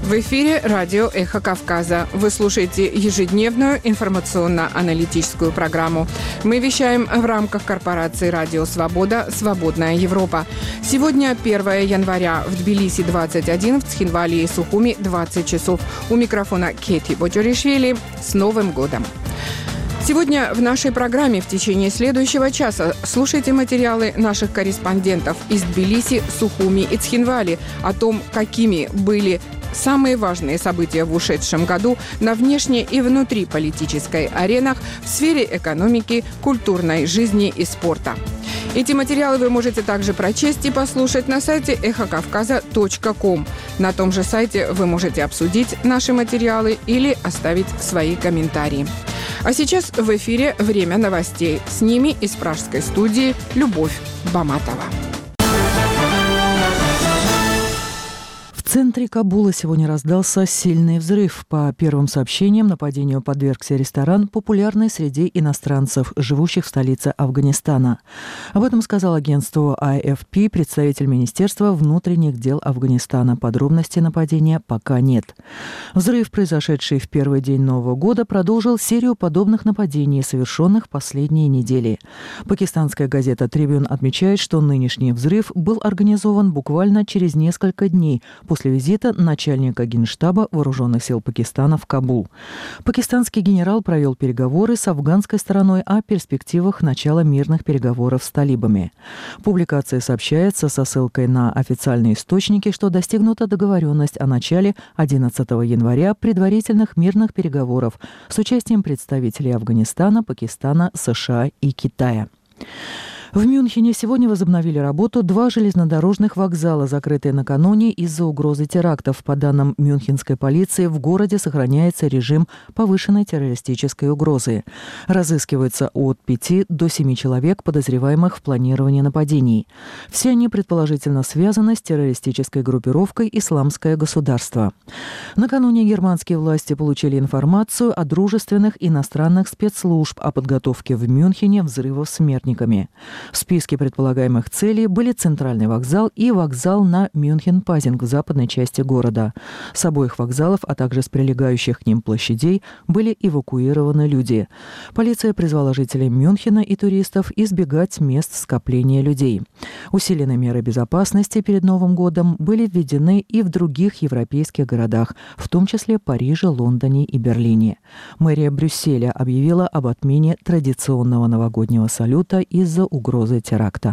В эфире радио «Эхо Кавказа». Вы слушаете ежедневную информационно-аналитическую программу. Мы вещаем в рамках корпорации «Радио Свобода. Свободная Европа». Сегодня 1 января. В Тбилиси 21, в Цхинвале и Сухуми 20 часов. У микрофона Кети Боджоришвили. С Новым годом! Сегодня в нашей программе в течение следующего часа слушайте материалы наших корреспондентов из Тбилиси, Сухуми и Цхинвали о том, какими были самые важные события в ушедшем году на внешней и внутриполитической аренах в сфере экономики, культурной жизни и спорта. Эти материалы вы можете также прочесть и послушать на сайте эхокавказа.ком. На том же сайте вы можете обсудить наши материалы или оставить свои комментарии. А сейчас в эфире «Время новостей». С ними из пражской студии Любовь Баматова. В центре Кабула сегодня раздался сильный взрыв. По первым сообщениям, нападению подвергся ресторан, популярный среди иностранцев, живущих в столице Афганистана. Об этом сказал агентству AFP представитель Министерства внутренних дел Афганистана. Подробностей нападения пока нет. Взрыв, произошедший в первый день Нового года, продолжил серию подобных нападений, совершенных последние недели. Пакистанская газета «Трибюн» отмечает, что нынешний взрыв был организован буквально через несколько дней после визита начальника Генштаба Вооруженных сил Пакистана в Кабул. Пакистанский генерал провел переговоры с афганской стороной о перспективах начала мирных переговоров с талибами. В публикации сообщается со ссылкой на официальные источники, что достигнута договоренность о начале 11 января предварительных мирных переговоров с участием представителей Афганистана, Пакистана, США и Китая. В Мюнхене сегодня возобновили работу два железнодорожных вокзала, закрытые накануне из-за угрозы терактов. По данным мюнхенской полиции, в городе сохраняется режим повышенной террористической угрозы. Разыскивается от 5 до 7 человек, подозреваемых в планировании нападений. Все они предположительно связаны с террористической группировкой «Исламское государство». Накануне германские власти получили информацию о дружественных иностранных спецслужб о подготовке в Мюнхене взрывов смертниками. В списке предполагаемых целей были центральный вокзал и вокзал на Мюнхен-Пазинг в западной части города. С обоих вокзалов, а также с прилегающих к ним площадей, были эвакуированы люди. Полиция призвала жителей Мюнхена и туристов избегать мест скопления людей. Усиленные меры безопасности перед Новым годом были введены и в других европейских городах, в том числе Париже, Лондоне и Берлине. Мэрия Брюсселя объявила об отмене традиционного новогоднего салюта из-за угрозы теракта.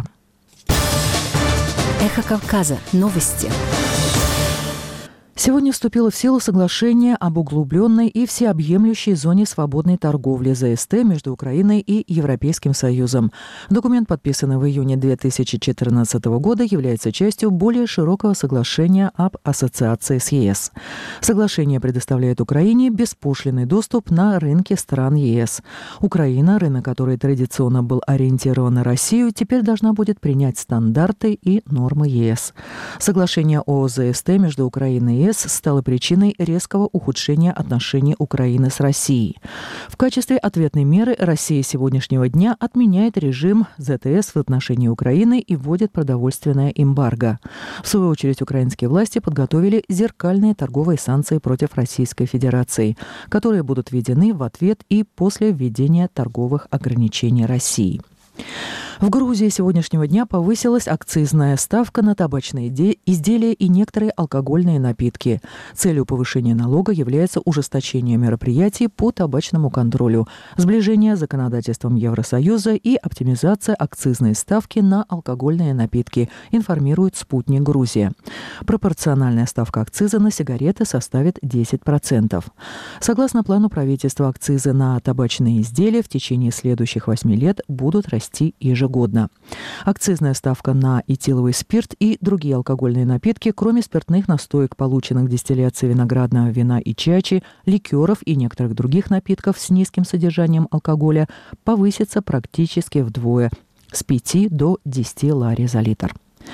Эхо Кавказа. Новости. Сегодня вступило в силу соглашение об углубленной и всеобъемлющей зоне свободной торговли ЗСТ между Украиной и Европейским Союзом. Документ, подписанный в июне 2014 года, является частью более широкого соглашения об ассоциации с ЕС. Соглашение предоставляет Украине беспошлинный доступ на рынки стран ЕС. Украина, рынок который традиционно был ориентирован на Россию, теперь должна будет принять стандарты и нормы ЕС. Соглашение о ЗСТ между Украиной и ЕС стало причиной резкого ухудшения отношений Украины с Россией. В качестве ответной меры Россия с сегодняшнего дня отменяет режим ЗТС в отношении Украины и вводит продовольственное эмбарго. В свою очередь, украинские власти подготовили зеркальные торговые санкции против Российской Федерации, которые будут введены в ответ и после введения торговых ограничений России. В Грузии сегодняшнего дня повысилась акцизная ставка на табачные изделия и некоторые алкогольные напитки. Целью повышения налога является ужесточение мероприятий по табачному контролю, сближение с законодательством Евросоюза и оптимизация акцизной ставки на алкогольные напитки, информирует «Спутник Грузия». Пропорциональная ставка акциза на сигареты составит 10%. Согласно плану правительства, акцизы на табачные изделия в течение следующих 8 лет будут расти ежегодно. Акцизная ставка на этиловый спирт и другие алкогольные напитки, кроме спиртных настоек, полученных дистилляцией виноградного вина и чачи, ликеров и некоторых других напитков с низким содержанием алкоголя, повысится практически вдвое – с 5 до 10 лари за литр.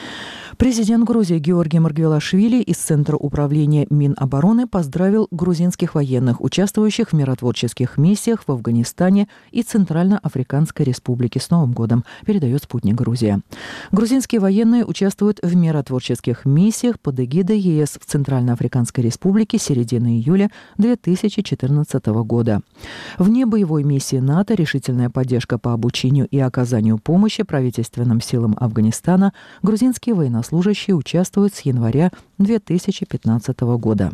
Президент Грузии Георгий Маргвелашвили из Центра управления Минобороны поздравил грузинских военных, участвующих в миротворческих миссиях в Афганистане и Центральноафриканской Республике с Новым годом, передает «Спутник Грузия». Грузинские военные участвуют в миротворческих миссиях под эгидой ЕС в Центральноафриканской Республике с середины июля 2014 года. Вне боевой миссии НАТО решительная поддержка по обучению и оказанию помощи правительственным силам Афганистана грузинские военнослужащие участвуют с января 2015 года.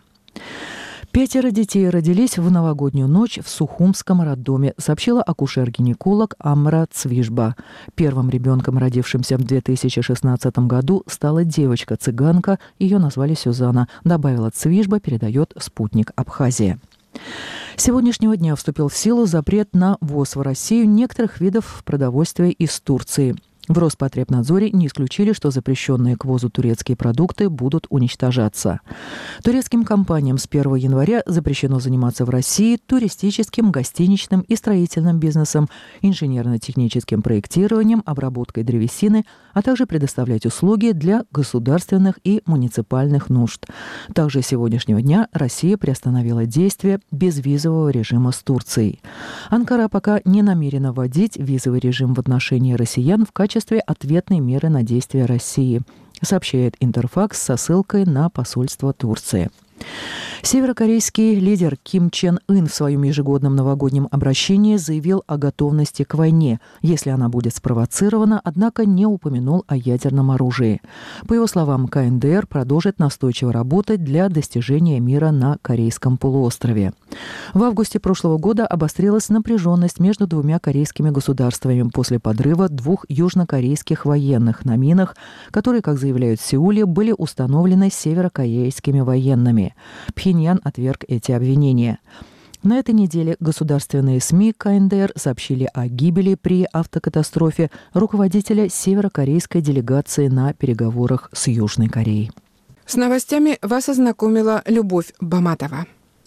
5 детей родились в новогоднюю ночь в Сухумском роддоме, сообщила акушер-гинеколог Амра Цвижба. Первым ребенком, родившимся в 2016 году, стала девочка-цыганка. Ее назвали Сюзанна, добавила Цвижба, передает «Спутник Абхазия». С сегодняшнего дня вступил в силу запрет на ввоз в Россию некоторых видов продовольствия из Турции. В Роспотребнадзоре не исключили, что запрещенные к ввозу турецкие продукты будут уничтожаться. Турецким компаниям с 1 января запрещено заниматься в России туристическим, гостиничным и строительным бизнесом, инженерно-техническим проектированием, обработкой древесины, а также предоставлять услуги для государственных и муниципальных нужд. Также с сегодняшнего дня Россия приостановила действие безвизового режима с Турцией. Анкара пока не намерена вводить визовый режим в отношении россиян в качестве ответной меры на действия России, сообщает Интерфакс со ссылкой на посольство Турции. Северокорейский лидер Ким Чен Ын в своем ежегодном новогоднем обращении заявил о готовности к войне, если она будет спровоцирована, однако не упомянул о ядерном оружии. По его словам, КНДР продолжит настойчиво работать для достижения мира на Корейском полуострове. В августе прошлого года обострилась напряженность между двумя корейскими государствами после подрыва 2 южнокорейских военных на минах, которые, как заявляют в Сеуле, были установлены северокорейскими военными. Пхеньян отверг эти обвинения. На этой неделе государственные СМИ КНДР сообщили о гибели при автокатастрофе руководителя северокорейской делегации на переговорах с Южной Кореей. С новостями вас ознакомила Любовь Баматова.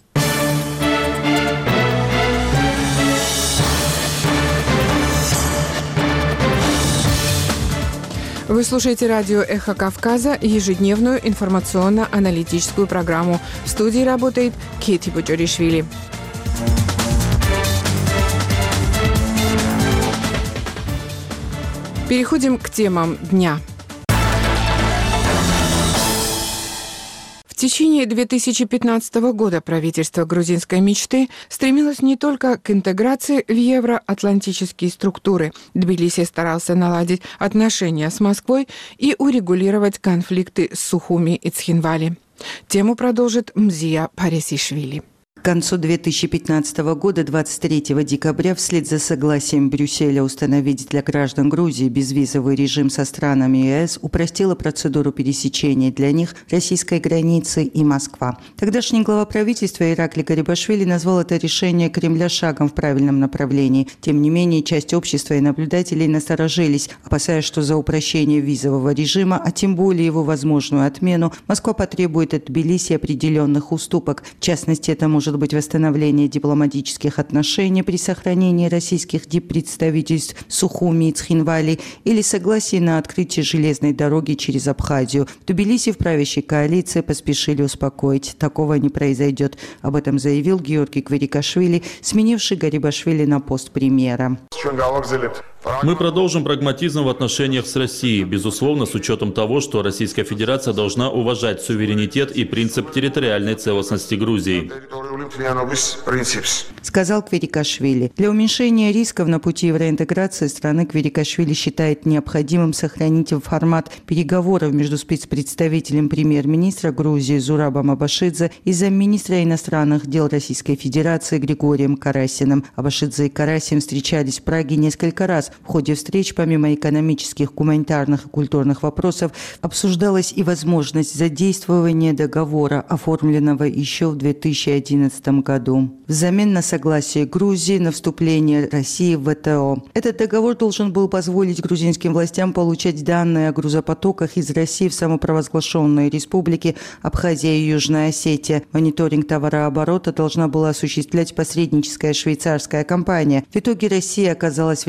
Вы слушаете радио «Эхо Кавказа», ежедневную информационно-аналитическую программу. В студии работает Кети Буджоришвили. Переходим к темам дня. В течение 2015 года правительство грузинской мечты стремилось не только к интеграции в евроатлантические структуры. Тбилиси старался наладить отношения с Москвой и урегулировать конфликты с Сухуми и Цхинвали. Тему продолжит Мзия Парисишвили. К концу 2015 года, 23 декабря, вслед за согласием Брюсселя установить для граждан Грузии безвизовый режим со странами ЕС, упростила процедуру пересечения для них российской границы и Москва. Тогдашний глава правительства Ираклий Гарибашвили назвал это решение Кремля шагом в правильном направлении. Тем не менее, часть общества и наблюдателей насторожились, опасаясь, что за упрощение визового режима, а тем более его возможную отмену, Москва потребует от Тбилиси определенных уступок. В частности, это может быть восстановление дипломатических отношений при сохранении российских диппредставительств в Сухуми и Цхинвали или согласие на открытие железной дороги через Абхазию. В Тбилиси в правящей коалиции поспешили успокоить. Такого не произойдет. Об этом заявил Георгий Кверикашвили, сменивший Гарибашвили на пост премьера. Мы продолжим прагматизм в отношениях с Россией, безусловно, с учетом того, что Российская Федерация должна уважать суверенитет и принцип территориальной целостности Грузии. Сказал Кверикашвили. Для уменьшения рисков на пути евроинтеграции страны Кверикашвили считает необходимым сохранить формат переговоров между спецпредставителем премьер-министра Грузии Зурабом Абашидзе и замминистра иностранных дел Российской Федерации Григорием Карасиным. Абашидзе и Карасин встречались в Праге несколько раз. В ходе встреч, помимо экономических, гуманитарных и культурных вопросов, обсуждалась и возможность задействования договора, оформленного еще в 2011 году, взамен на согласие Грузии на вступление России в ВТО. Этот договор должен был позволить грузинским властям получать данные о грузопотоках из России в самопровозглашенные республики Абхазия и Южная Осетия. Мониторинг товарооборота должна была осуществлять посредническая швейцарская компания. В итоге Россия оказалась в рядах ВТО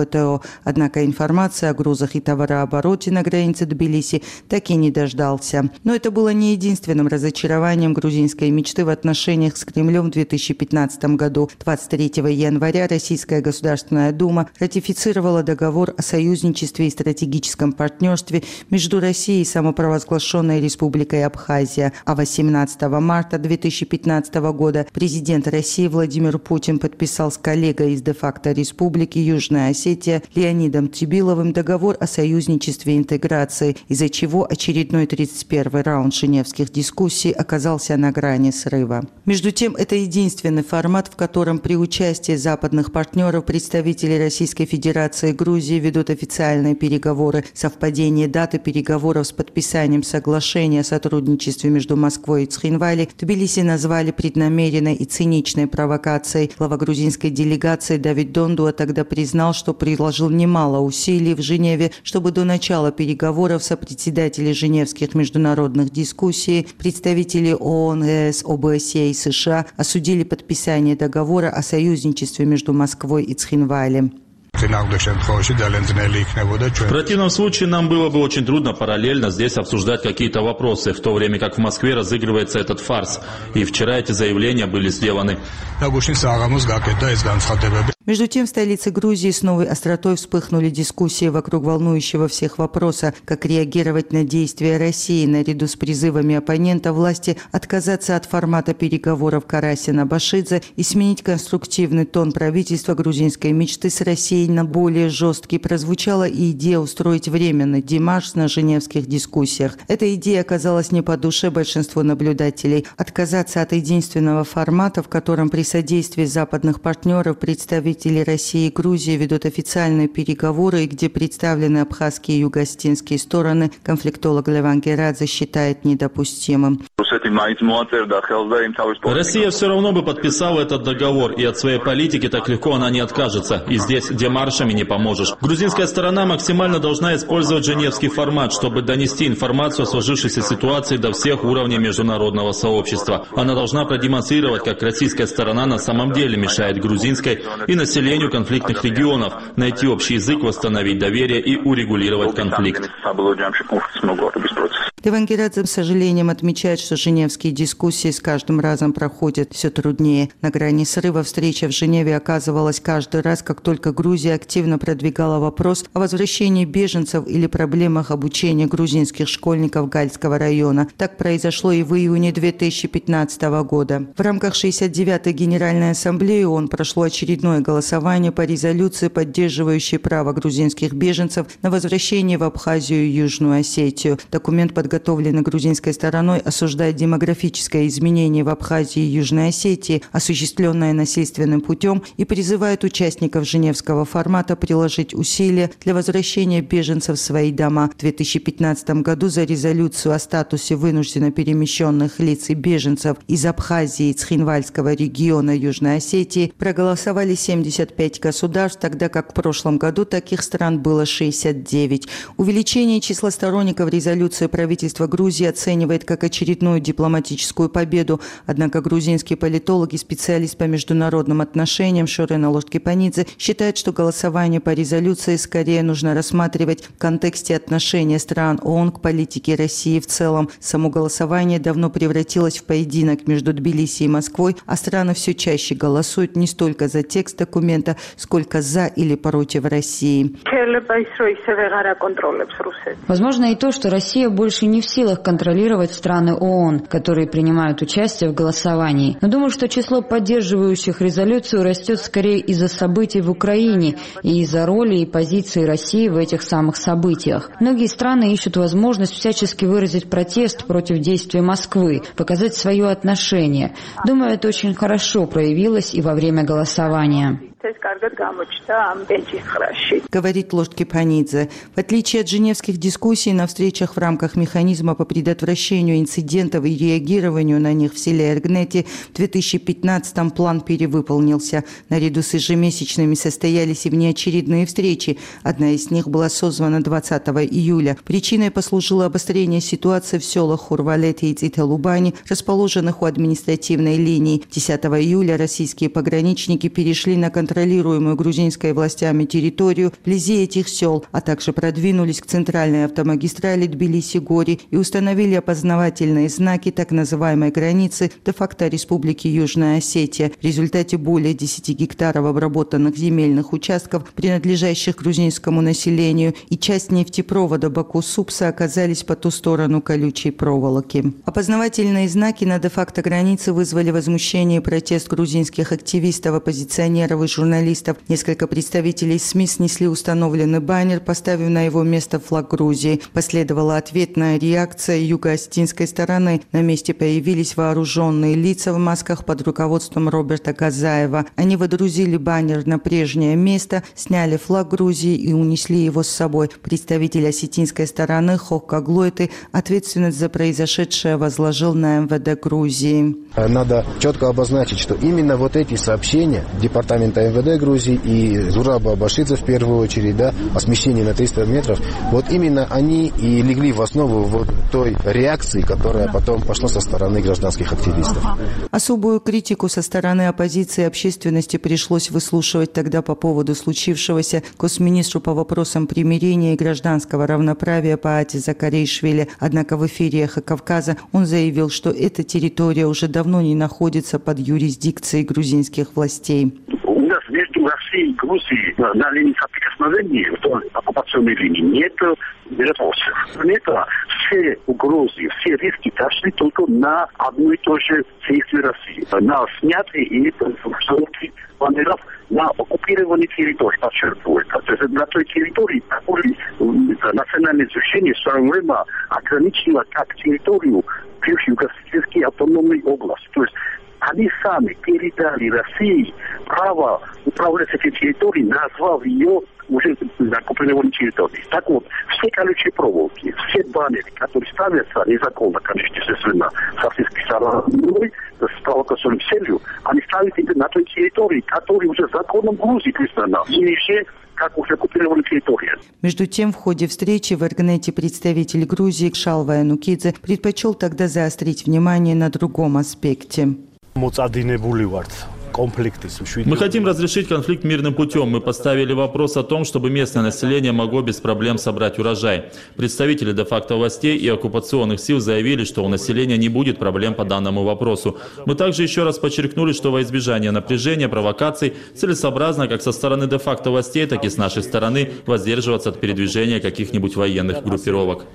ВТО. Однако информация о грузах и товарообороте на границе Тбилиси так и не дождался. Но это было не единственным разочарованием грузинской мечты в отношениях с Кремлем в 2015 году. 23 января Российская Государственная Дума ратифицировала договор о союзничестве и стратегическом партнерстве между Россией и самопровозглашенной Республикой Абхазия. А 18 марта 2015 года президент России Владимир Путин подписал с коллегой из де-факто Республики Южная Осетия Леонидом Тибиловым договор о союзничестве и интеграции, из-за чего очередной 31-й раунд женевских дискуссий оказался на грани срыва. Между тем, это единственный формат, в котором при участии западных партнеров представители Российской Федерации и Грузии ведут официальные переговоры. Совпадение даты переговоров с подписанием соглашения о сотрудничестве между Москвой и Цхинвали Тбилиси назвали преднамеренной и циничной провокацией. Глава грузинской делегации Давид Дондуа тогда признал, что приложил немало усилий в Женеве, чтобы до начала переговоров сопредседатели женевских международных дискуссий, представители ООН, ЕС, ОБСЕ и США осудили подписание договора о союзничестве между Москвой и Цхинвали. В противном случае нам было бы очень трудно параллельно здесь обсуждать какие-то вопросы, в то время как в Москве разыгрывается этот фарс. И вчера эти заявления были сделаны. Между тем, в столице Грузии с новой остротой вспыхнули дискуссии вокруг волнующего всех вопроса, как реагировать на действия России, наряду с призывами оппонента власти отказаться от формата переговоров Карасина-Башидзе и сменить конструктивный тон правительства грузинской мечты с Россией на более жесткий. Прозвучала и идея устроить временный демарш на женевских дискуссиях. Эта идея оказалась не по душе большинству наблюдателей. Отказаться от единственного формата, в котором при содействии западных партнеров представители России и Грузии ведут официальные переговоры, и где представлены абхазские и югоостинские стороны, конфликтолог Леван Герадзе считает недопустимым. Россия все равно бы подписала этот договор, и от своей политики так легко она не откажется. И здесь демаршами не поможешь. Грузинская сторона максимально должна использовать женевский формат, чтобы донести информацию о сложившейся ситуации до всех уровней международного сообщества. Она должна продемонстрировать, как российская сторона на самом деле мешает грузинской и населению конфликтных регионов, найти общий язык, восстановить доверие и урегулировать конфликт. Леван Герадзе с сожалением отмечает, что женевские дискуссии с каждым разом проходят все труднее. На грани срыва встреча в Женеве оказывалась каждый раз, как только Грузия активно продвигала вопрос о возвращении беженцев или проблемах обучения грузинских школьников Гальского района. Так произошло и в июне 2015 года. В рамках 69-й Генеральной Ассамблеи ООН прошло очередное голосование по резолюции, поддерживающей право грузинских беженцев на возвращение в Абхазию и Южную Осетию. Документ, подготовленный грузинской стороной, осуждает демографическое изменение в Абхазии и Южной Осетии, осуществленное насильственным путем, и призывает участников женевского формата приложить усилия для возвращения беженцев в свои дома. В 2015 году за резолюцию о статусе вынужденно перемещенных лиц и беженцев из Абхазии и Цхинвальского региона Южной Осетии проголосовали 75 государств, тогда как в прошлом году таких стран было 69. Увеличение числа сторонников резолюции правительство Грузии оценивает как очередную дипломатическую победу. Однако грузинский политолог и специалист по международным отношениям Шорена Лошткипанидзе считает, что голосование по резолюции скорее нужно рассматривать в контексте отношения стран ООН к политике России в целом. Само голосование давно превратилось в поединок между Тбилиси и Москвой, а страны все чаще голосуют не столько за текст документа, сколько за или против России. Возможно и то, что Россия больше не в силах контролировать страны ООН, которые принимают участие в голосовании. Но думаю, что число поддерживающих резолюцию растет скорее из-за событий в Украине и из-за роли и позиции России в этих самых событиях. Многие страны ищут возможность всячески выразить протест против действий Москвы, показать свое отношение. Думаю, это очень хорошо проявилось и во время голосования. Говорит Лошткипанидзе. В отличие от женевских дискуссий, на встречах в рамках механизма по предотвращению инцидентов и реагированию на них в селе Эргнети в 2015-м план перевыполнился. Наряду с ежемесячными состоялись и внеочередные встречи. Одна из них была созвана 20 июля. Причиной послужило обострение ситуации в селах Хурвалете и Циталубани, расположенных у административной линии. 10 июля российские пограничники перешли на контроль контролируемую грузинской властями территорию вблизи этих сел, а также продвинулись к центральной автомагистрали Тбилиси-Гори и установили опознавательные знаки так называемой границы де-факто Республики Южная Осетия. В результате более 10 гектаров обработанных земельных участков, принадлежащих грузинскому населению, и часть нефтепровода Баку-Супса оказались по ту сторону колючей проволоки. Опознавательные знаки на де-факто границе вызвали возмущение и протест грузинских активистов, оппозиционеров и журналистов. Несколько представителей СМИ снесли установленный баннер, поставив на его место флаг Грузии. Последовала ответная реакция юго-осетинской стороны. На месте появились вооруженные лица в масках под руководством Роберта Казаева. Они водрузили баннер на прежнее место, сняли флаг Грузии и унесли его с собой. Представитель осетинской стороны Хокка Глойты ответственность за произошедшее возложил на МВД Грузии. Надо четко обозначить, что именно вот эти сообщения департамента МВД Грузии и Зураба Башидзе в первую очередь, о смещении на 300 метров, вот именно они и легли в основу вот той реакции, которая потом пошла со стороны гражданских активистов. Особую критику со стороны оппозиции и общественности пришлось выслушивать тогда по поводу случившегося госминистру по вопросам примирения и гражданского равноправия Паати Закаришвили. Однако в эфире «Эхо Кавказа» он заявил, что эта территория уже давно не находится под юрисдикцией грузинских властей. У нас между Россией и Грузией на линии соприкосновения, в оккупационной линии, нет вопросов. Нет, все угрозы, все риски дошли только на одну и ту же действие России. На снятие и установки баннеров на оккупированной территории, подчеркиваю. То есть на той территории, которую национальное движение в свое время ограничило как территорию бывшей Юго-Осетинской автономной области. То есть они сами передали России право управлять этой территорией, назвав ее уже оккупированной территорией. Так вот, все колючие проволоки, все баннеры, которые ставятся незаконно, конечно, естественно, с российской стороны, с провокационной целью, они ставят на той территории, которая уже законом Грузии признана, ниже, как уже оккупированная территория. Между тем, в ходе встречи в Эргнете представитель Грузии Кшалва Янукидзе предпочел тогда заострить внимание на другом аспекте. Мы хотим разрешить конфликт мирным путем. Мы поставили вопрос о том, чтобы местное население могло без проблем собрать урожай. Представители де-факто властей и оккупационных сил заявили, что у населения не будет проблем по данному вопросу. Мы также еще раз подчеркнули, что во избежание напряжения, провокаций целесообразно как со стороны де-факто властей, так и с нашей стороны воздерживаться от передвижения каких-нибудь военных группировок.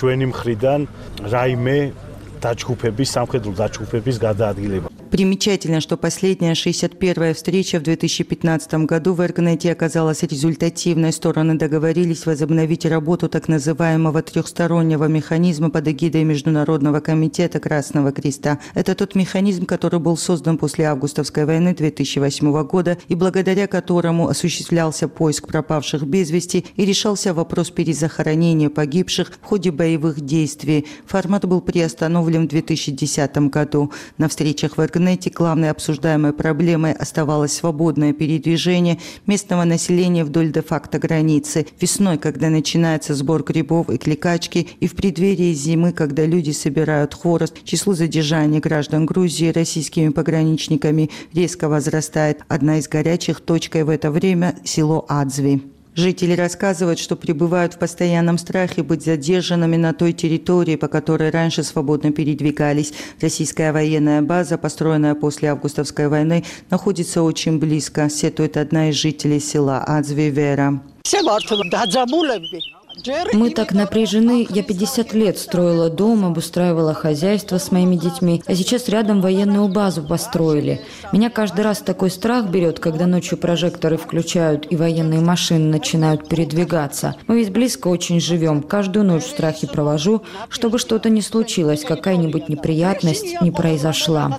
Примечательно, что последняя 61-я встреча в 2015 году в Эргнете оказалась результативной. Стороны договорились возобновить работу так называемого трехстороннего механизма под эгидой Международного комитета Красного Креста. Это тот механизм, который был создан после августовской войны 2008 года и благодаря которому осуществлялся поиск пропавших без вести и решался вопрос перезахоронения погибших в ходе боевых действий. Формат был приостановлен в 2010 году. На встречах в Эргнете главной обсуждаемой проблемой оставалось свободное передвижение местного населения вдоль де-факто границы. Весной, когда начинается сбор грибов и кликачки, и в преддверии зимы, когда люди собирают хворост, число задержаний граждан Грузии российскими пограничниками резко возрастает. Одна из горячих точек в это время – село Адзви. Жители рассказывают, что пребывают в постоянном страхе быть задержанными на той территории, по которой раньше свободно передвигались. Российская военная база, построенная после августовской войны, находится очень близко, сетует одна из жителей села Адзви Вера. Мы так напряжены. Я 50 лет строила дом, обустраивала хозяйство с моими детьми, а сейчас рядом военную базу построили. Меня каждый раз такой страх берет, когда ночью прожекторы включают и военные машины начинают передвигаться. Мы ведь близко очень живем. Каждую ночь в страхе провожу, чтобы что-то не случилось, какая-нибудь неприятность не произошла.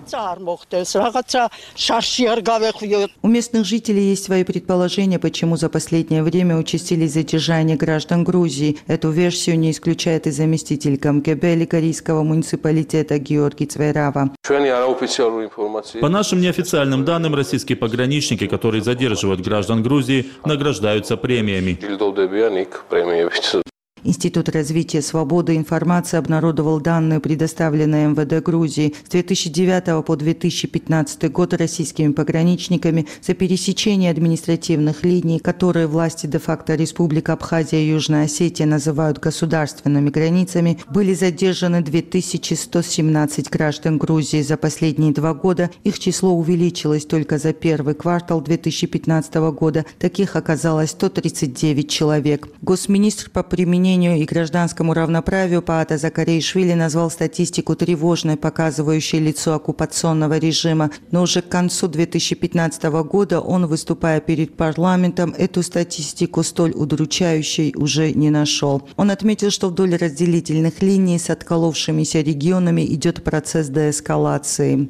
У местных жителей есть свои предположения, почему за последнее время участились задержания граждан Грузии. Эту версию не исключает и заместитель КМГБ Ликарийского муниципалитета Георгий Цвейрава. По нашим неофициальным данным, российские пограничники, которые задерживают граждан Грузии, награждаются премиями. Институт развития свободы информации обнародовал данные, предоставленные МВД Грузии. С 2009 по 2015 год российскими пограничниками за пересечение административных линий, которые власти де-факто Республик Абхазия и Южная Осетия называют государственными границами, были задержаны 2117 граждан Грузии. За последние 2 года их число увеличилось. Только за первый квартал 2015 года таких оказалось 139 человек. Госминистр по применению и гражданскому равноправию Паата Закаришвили назвал статистику тревожной, показывающей лицо оккупационного режима. Но уже к концу 2015 года он, выступая перед парламентом, эту статистику столь удручающей уже не нашел. Он отметил, что вдоль разделительных линий с отколовшимися регионами идет процесс деэскалации.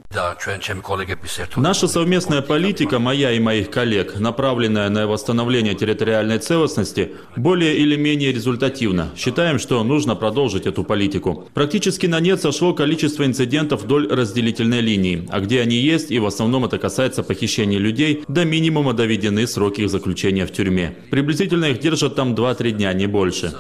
Наша совместная политика, моя и моих коллег, направленная на восстановление территориальной целостности, более или менее результативна. Считаем, что нужно продолжить эту политику. Практически на нет сошло количество инцидентов вдоль разделительной линии, а где они есть, и в основном это касается похищения людей, до минимума доведены сроки их заключения в тюрьме. Приблизительно их держат там 2-3 дня, не больше.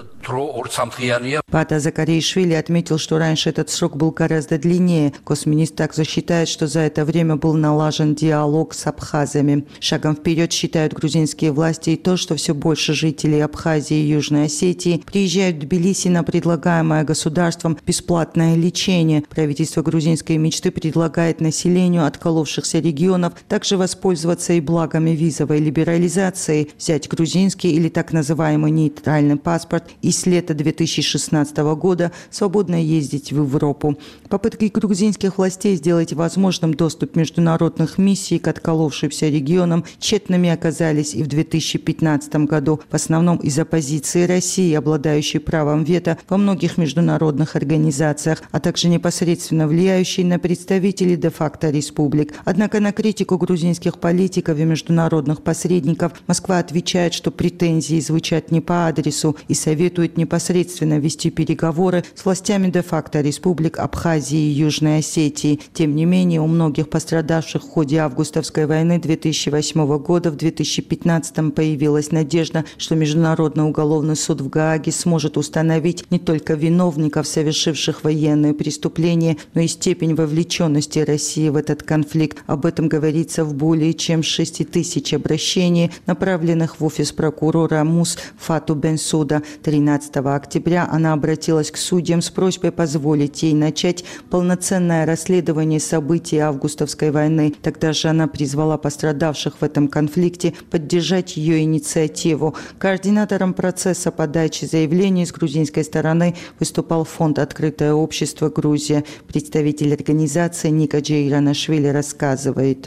Паата Закаришвили отметил, что раньше этот срок был гораздо длиннее. Госминистр также считает, что за это время был налажен диалог с абхазами. Шагом вперед считают грузинские власти и то, что все больше жителей Абхазии и Южной Осетии приезжают в Тбилиси на предлагаемое государством бесплатное лечение. Правительство грузинской мечты предлагает населению отколовшихся регионов также воспользоваться и благами визовой либерализации, взять грузинский или так называемый нейтральный паспорт и с лета 2016 года свободно ездить в Европу. Попытки грузинских властей сделать возможным доступ международных миссий к отколовшимся регионам тщетными оказались и в 2015 году, в основном из-за позиции России, обладающей правом вето во многих международных организациях, а также непосредственно влияющей на представителей де-факто республик. Однако на критику грузинских политиков и международных посредников Москва отвечает, что претензии звучат не по адресу и советует непосредственно вести переговоры с властями де-факто республик Абхазии и Южной Осетии. Тем не менее, у многих пострадавших в ходе августовской войны 2008 года в 2015 появилась надежда, что Международный уголовный суд в Гааге сможет установить не только виновников, совершивших военные преступления, но и степень вовлеченности России в этот конфликт. Об этом говорится в более чем 6 тысяч обращений, направленных в офис прокурора МУС Фату Бенсуда. 13 октября она обратилась к судьям с просьбой позволить ей начать полноценное расследование событий августовской войны. Тогда же она призвала пострадавших в этом конфликте поддержать ее инициативу. Координатором процесса подачи заявлений с грузинской стороны выступал фонд «Открытое общество Грузия». Представитель организации Ника Джейранашвили рассказывает.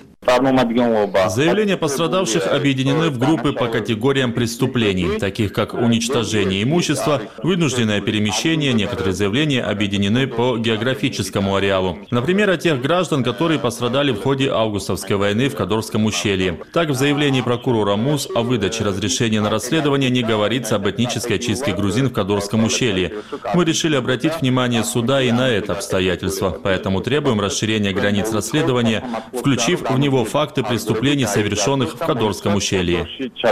Заявления пострадавших объединены в группы по категориям преступлений, таких как уничтожение имущества, вынужденное перемещение. Некоторые заявления объединены по географическому ареалу. Например, о тех граждан, которые пострадали в ходе августовской войны в Кадорском ущелье. Так, в заявлении прокурора МУС о выдаче разрешения на расследование не говорится об этнической чистке грузин в Кадорском ущелье. Мы решили обратить внимание суда и на это обстоятельство, поэтому требуем расширения границ расследования, включив в него факты преступлений, совершенных в Кадорском ущелье.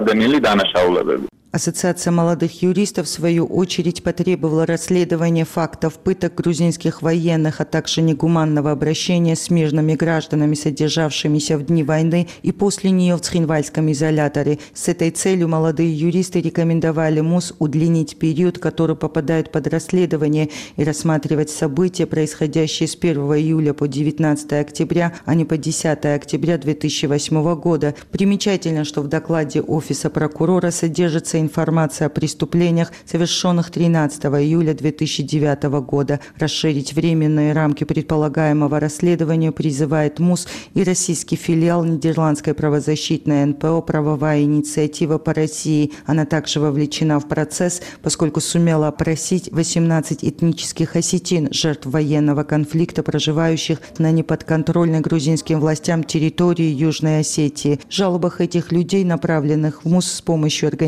Ассоциация молодых юристов, в свою очередь, потребовала расследования фактов пыток грузинских военных, а также негуманного обращения с мирными гражданами, содержавшимися в дни войны и после нее в Цхинвальском изоляторе. С этой целью молодые юристы рекомендовали МУС удлинить период, который попадает под расследование, и рассматривать события, происходящие с 1 июля по 19 октября, а не по 10 октября 2008 года. Примечательно, что в докладе Офиса прокурора содержится информация о преступлениях, совершенных 13 июля 2009 года. Расширить временные рамки предполагаемого расследования призывает МУС и российский филиал нидерландской правозащитной НПО «Правовая инициатива по России». Она также вовлечена в процесс, поскольку сумела опросить 18 этнических осетин, жертв военного конфликта, проживающих на неподконтрольной грузинским властям территории Южной Осетии. В жалобах этих людей, направленных в МУС с помощью организации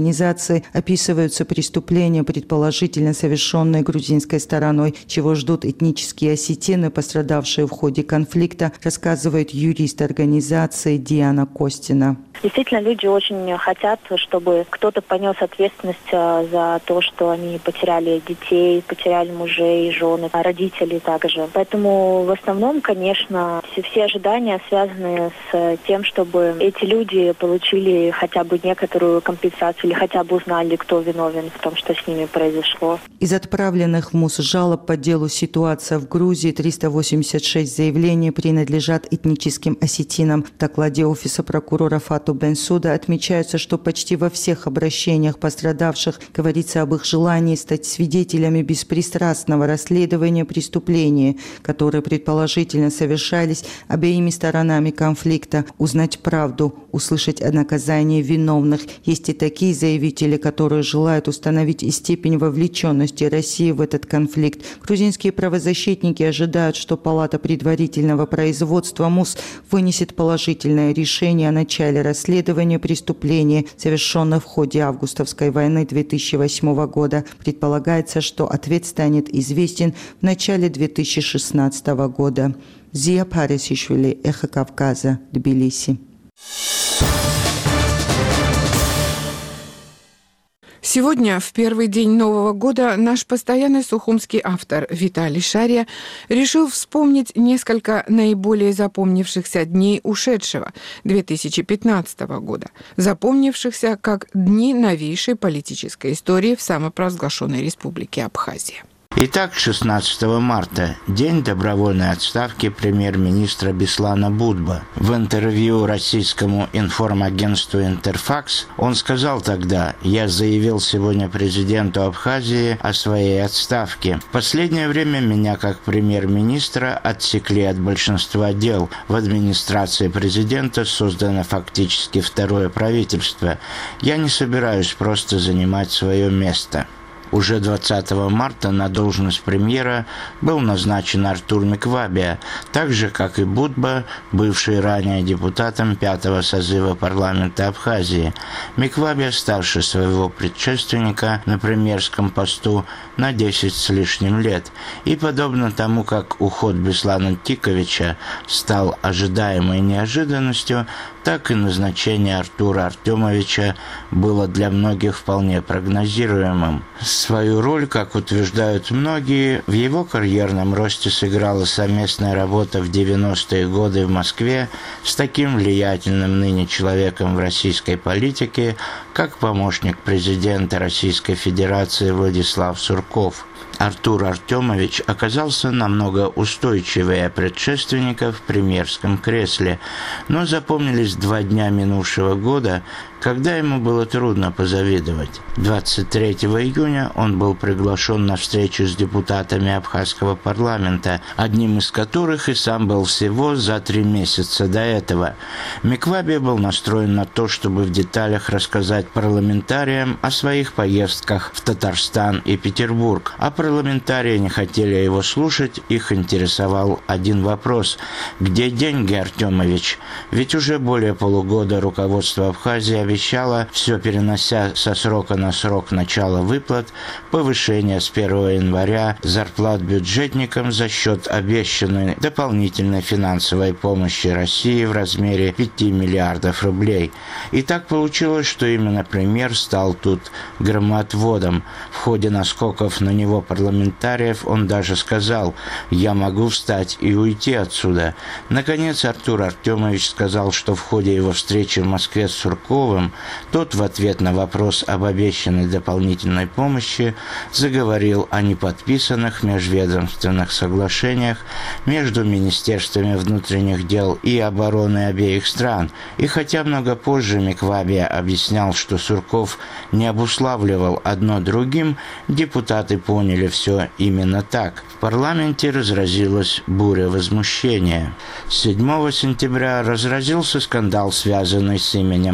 публикации описываются преступления, предположительно совершенные грузинской стороной, чего ждут этнические осетины, пострадавшие в ходе конфликта, рассказывает юрист организации Диана Костина. Действительно, люди очень хотят, чтобы кто-то понес ответственность за то, что они потеряли детей, потеряли мужей, жены, родителей также. Поэтому в основном, конечно, все ожидания связаны с тем, чтобы эти люди получили хотя бы некоторую компенсацию или хотя бы узнали, кто виновен в том, что с ними произошло. Из отправленных в МУС жалоб по делу «Ситуация в Грузии» 386 заявлений принадлежат этническим осетинам. В докладе Офиса прокурора Фату Бенсуда отмечается, что почти во всех обращениях пострадавших говорится об их желании стать свидетелями беспристрастного расследования преступлений, которые предположительно совершались обеими сторонами конфликта, узнать правду, услышать о наказании виновных. Есть и такие заявители, которые желают установить и степень вовлеченности России в этот конфликт. Грузинские правозащитники ожидают, что Палата предварительного производства МУС вынесет положительное решение о начале расследования преступлений, совершенных в ходе августовской войны 2008 года. Предполагается, что ответ станет известен в начале 2016 года. Зия Парисишвили, Эхо Кавказа, Тбилиси. Сегодня, в первый день Нового года, наш постоянный сухумский автор Виталий Шария решил вспомнить несколько наиболее запомнившихся дней ушедшего 2015 года, запомнившихся как дни новейшей политической истории в самопровозглашенной республике Абхазия. Итак, 16 марта – день добровольной отставки премьер-министра Беслана Будба. В интервью российскому информагентству «Интерфакс» он сказал тогда: «Я заявил сегодня президенту Абхазии о своей отставке. В последнее время меня как премьер-министра отсекли от большинства дел. В администрации президента создано фактически второе правительство. Я не собираюсь просто занимать свое место». Уже 20 марта на должность премьера был назначен Артур Миквабия, так же, как и Будба, бывший ранее депутатом 5-го созыва парламента Абхазии. Миквабия старше своего предшественника на премьерском посту на 10 с лишним лет. И подобно тому, как уход Беслана Тиковича стал ожидаемой неожиданностью, так и назначение Артура Артемовича было для многих вполне прогнозируемым. Свою роль, как утверждают многие, в его карьерном росте сыграла совместная работа в 90-е годы в Москве с таким влиятельным ныне человеком в российской политике, как помощник президента Российской Федерации Владислав Сурков. Артур Артемович оказался намного устойчивее предшественников в премьерском кресле, но запомнились 2 дня минувшего года, когда ему было трудно позавидовать. 23 июня он был приглашен на встречу с депутатами Абхазского парламента, одним из которых и сам был всего за 3 месяца до этого. Миквабия был настроен на то, чтобы в деталях рассказать парламентариям о своих поездках в Татарстан и Петербург. А парламентарии не хотели его слушать, их интересовал один вопрос: где деньги, Артемович? Ведь уже более полугода руководство Абхазии обещало, все перенося со срока на срок начала выплат, повышение с 1 января зарплат бюджетникам за счет обещанной дополнительной финансовой помощи России в размере 5 миллиардов рублей. И так получилось, что именно премьер стал тут громоотводом. В ходе наскоков на него парламентариев он даже сказал: «Я могу встать и уйти отсюда». Наконец Артур Артемович сказал, что в ходе его встречи в Москве с Сурковым тот в ответ на вопрос об обещанной дополнительной помощи заговорил о неподписанных межведомственных соглашениях между Министерствами внутренних дел и обороны обеих стран. И хотя много позже Миквабия объяснял, что Сурков не обуславливал одно другим, депутаты поняли все именно так. В парламенте разразилась буря возмущения. 7 сентября разразился скандал, связанный с именем Артура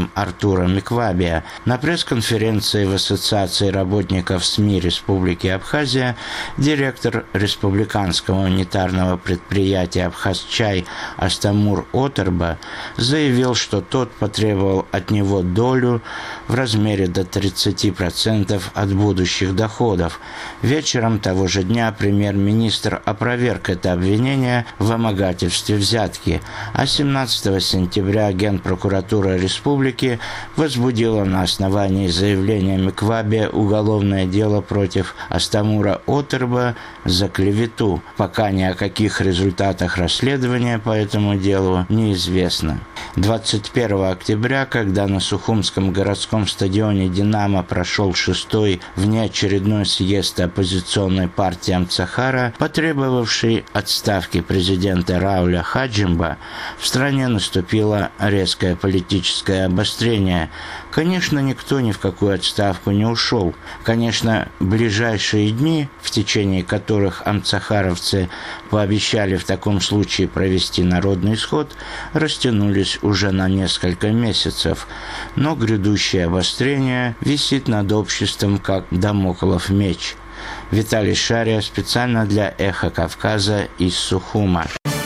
прокуратура Миквабия. На пресс-конференции в Ассоциации работников СМИ Республики Абхазия директор республиканского унитарного предприятия «Абхазчай» Астамур Отерба заявил, что тот потребовал от него долю в размере до 30% от будущих доходов. Вечером того же дня премьер-министр опроверг это обвинение в вымогательстве взятки, а 17 сентября Генпрокуратура Республики возбудила на основании заявления Миквабия уголовное дело против Астамура Отерба за клевету. Пока ни о каких результатах расследования по этому делу неизвестно. 21 октября, когда на Сухумском городском стадионе «Динамо» прошел 6-й внеочередной съезд оппозиционной партии Амцахара, потребовавший отставки президента Рауля Хаджимба, в стране наступило резкое политическое обострение. Конечно, никто ни в какую отставку не ушел. Конечно, ближайшие дни, в течение которых амцахаровцы пообещали в таком случае провести народный исход, растянулись уже на несколько месяцев. Но грядущее обострение висит над обществом, как дамоклов меч. Виталий Шария специально для «Эхо Кавказа» из Сухума.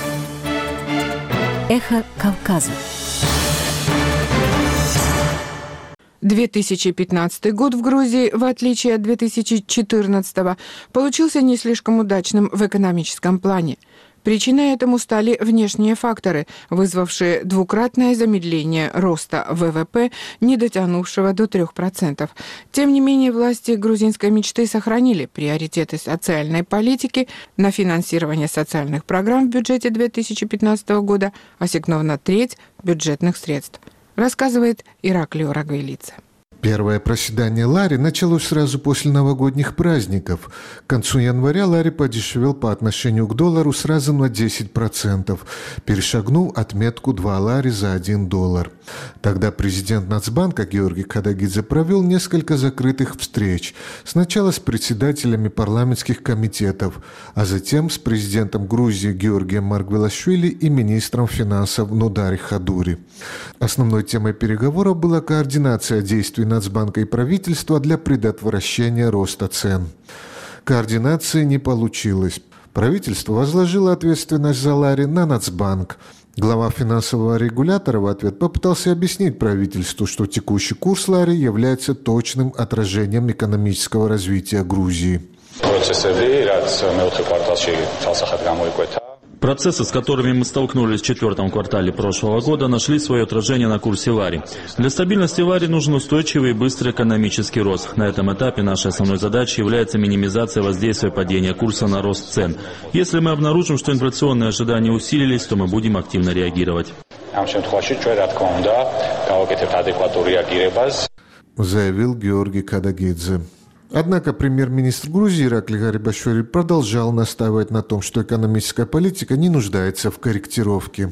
«Эхо Кавказа». 2015 год в Грузии, в отличие от 2014, получился не слишком удачным в экономическом плане. Причиной этому стали внешние факторы, вызвавшие двукратное замедление роста ВВП, не дотянувшего до 3%. Тем не менее, власти грузинской мечты сохранили приоритеты социальной политики. На финансирование социальных программ в бюджете 2015 года ассигнована треть бюджетных средств, рассказывает Ираклио Рагвелидзе. Первое проседание лари началось сразу после новогодних праздников. К концу января лари подешевел по отношению к доллару сразу на 10%, перешагнув отметку 2 лари за $1. Тогда президент Нацбанка Георгий Кадагидзе провел несколько закрытых встреч. Сначала с председателями парламентских комитетов, а затем с президентом Грузии Георгием Маргвелашвили и министром финансов Нудари Хадури. Основной темой переговоров была координация действий Нацбанка и правительства для предотвращения роста цен. Координации не получилось. Правительство возложило ответственность за лари на Нацбанк. Глава финансового регулятора в ответ попытался объяснить правительству, что текущий курс лари является точным отражением экономического развития Грузии. Процессы, с которыми мы столкнулись в четвертом квартале прошлого года, нашли свое отражение на курсе лари. Для стабильности лари нужен устойчивый и быстрый экономический рост. На этом этапе нашей основной задачей является минимизация воздействия падения курса на рост цен. Если мы обнаружим, что инфляционные ожидания усилились, то мы будем активно реагировать. Заявил Георгий Кадагидзе. Однако премьер-министр Грузии Ираклий Гарибашвили продолжал настаивать на том, что экономическая политика не нуждается в корректировке.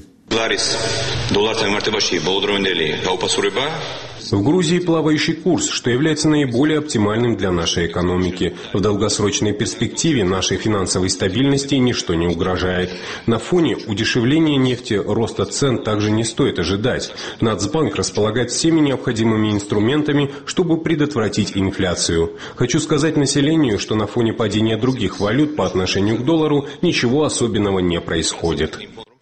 В Грузии плавающий курс, что является наиболее оптимальным для нашей экономики. В долгосрочной перспективе нашей финансовой стабильности ничто не угрожает. На фоне удешевления нефти роста цен также не стоит ожидать. Нацбанк располагает всеми необходимыми инструментами, чтобы предотвратить инфляцию. Хочу сказать населению, что на фоне падения других валют по отношению к доллару ничего особенного не происходит.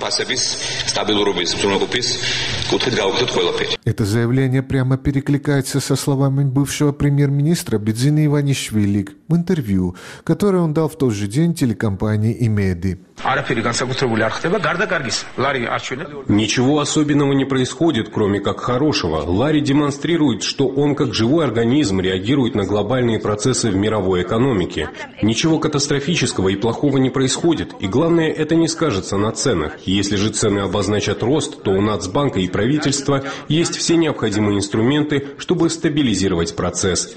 Это заявление прямо перекликается со словами бывшего премьер-министра Бидзины Иванишвили в интервью, которое он дал в тот же день телекомпании «Имеди». Ничего особенного не происходит, кроме как хорошего. Лари демонстрирует, что он как живой организм реагирует на глобальные процессы в мировой экономике. Ничего катастрофического и плохого не происходит, и главное, это не скажется на ценах. Если же цены обозначат рост, то у Нацбанка и правительства есть все необходимые инструменты, чтобы стабилизировать процесс.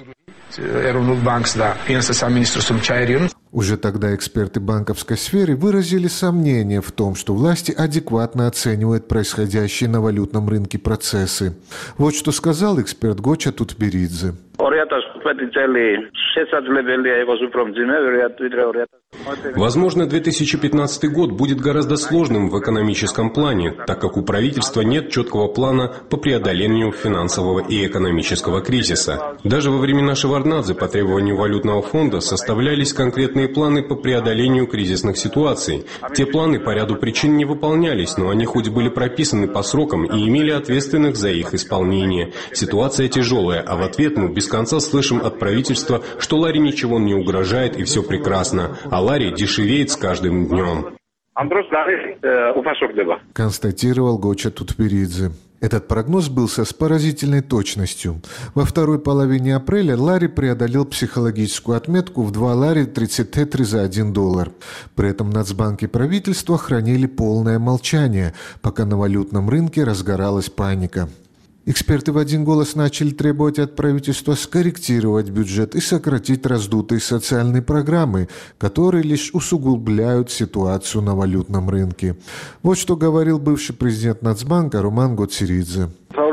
Уже тогда эксперты банковской сферы выразили сомнение в том, что власти адекватно оценивают происходящие на валютном рынке процессы. Вот что сказал эксперт Гоча Тутберидзе. Возможно, 2015 год будет гораздо сложным в экономическом плане, так как у правительства нет четкого плана по преодолению финансового и экономического кризиса. Даже во времена Шеварднадзе по требованию валютного фонда составлялись конкретные планы по преодолению кризисных ситуаций. Те планы по ряду причин не выполнялись, но они хоть были прописаны по срокам и имели ответственных за их исполнение. Ситуация тяжелая, а в ответ мы без конца слышим от правительства, что Ларе ничего не угрожает и все прекрасно, а Лари дешевеет с каждым днем. Констатировал Гоча Тутберидзе. Этот прогноз сбылся с поразительной точностью. Во второй половине апреля лари преодолел психологическую отметку в 2 лари 30 тетри за $1. При этом Нацбанк и правительство хранили полное молчание, пока на валютном рынке разгоралась паника. Эксперты в один голос начали требовать от правительства скорректировать бюджет и сократить раздутые социальные программы, которые лишь усугубляют ситуацию на валютном рынке. Вот что говорил бывший президент Нацбанка Роман Гоцеридзе.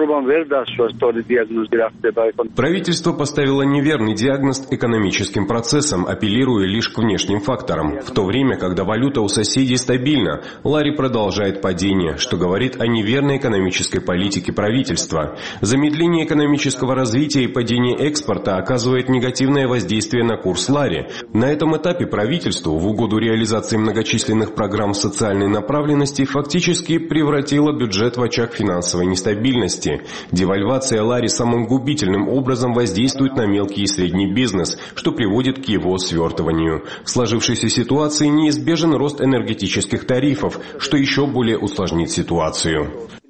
Правительство поставило неверный диагноз экономическим процессам, апеллируя лишь к внешним факторам. В то время, когда валюта у соседей стабильна, лари продолжает падение, что говорит о неверной экономической политике правительства. Замедление экономического развития и падение экспорта оказывает негативное воздействие на курс лари. На этом этапе правительству, в угоду реализации многочисленных программ социальной направленности, фактически превратило бюджет в очаг финансовой нестабильности. Девальвация лари самым губительным образом воздействует на мелкий и средний бизнес, что приводит к его свертыванию. В сложившейся ситуации неизбежен рост энергетических тарифов, что еще более усложнит ситуацию.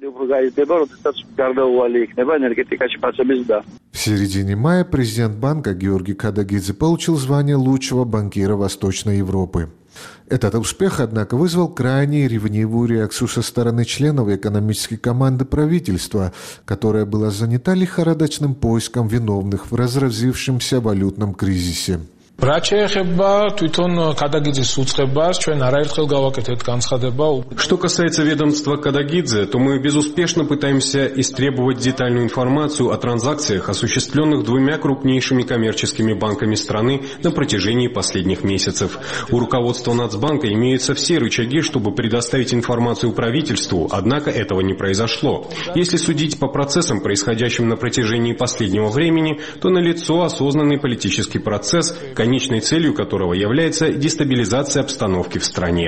В середине мая президент банка Георгий Кадагидзе получил звание лучшего банкира Восточной Европы. Этот успех, однако, вызвал крайне ревнивую реакцию со стороны членов экономической команды правительства, которая была занята лихорадочным поиском виновных в разразившемся валютном кризисе. Что касается ведомства Кадагидзе, то мы безуспешно пытаемся истребовать детальную информацию о транзакциях, осуществленных 2 крупнейшими коммерческими банками страны на протяжении последних месяцев. У руководства Нацбанка имеются все рычаги, чтобы предоставить информацию правительству, однако этого не произошло. Если судить по процессам, происходящим на протяжении последнего времени, то налицо осознанный политический процесс, конечной целью которого является дестабилизация обстановки в стране.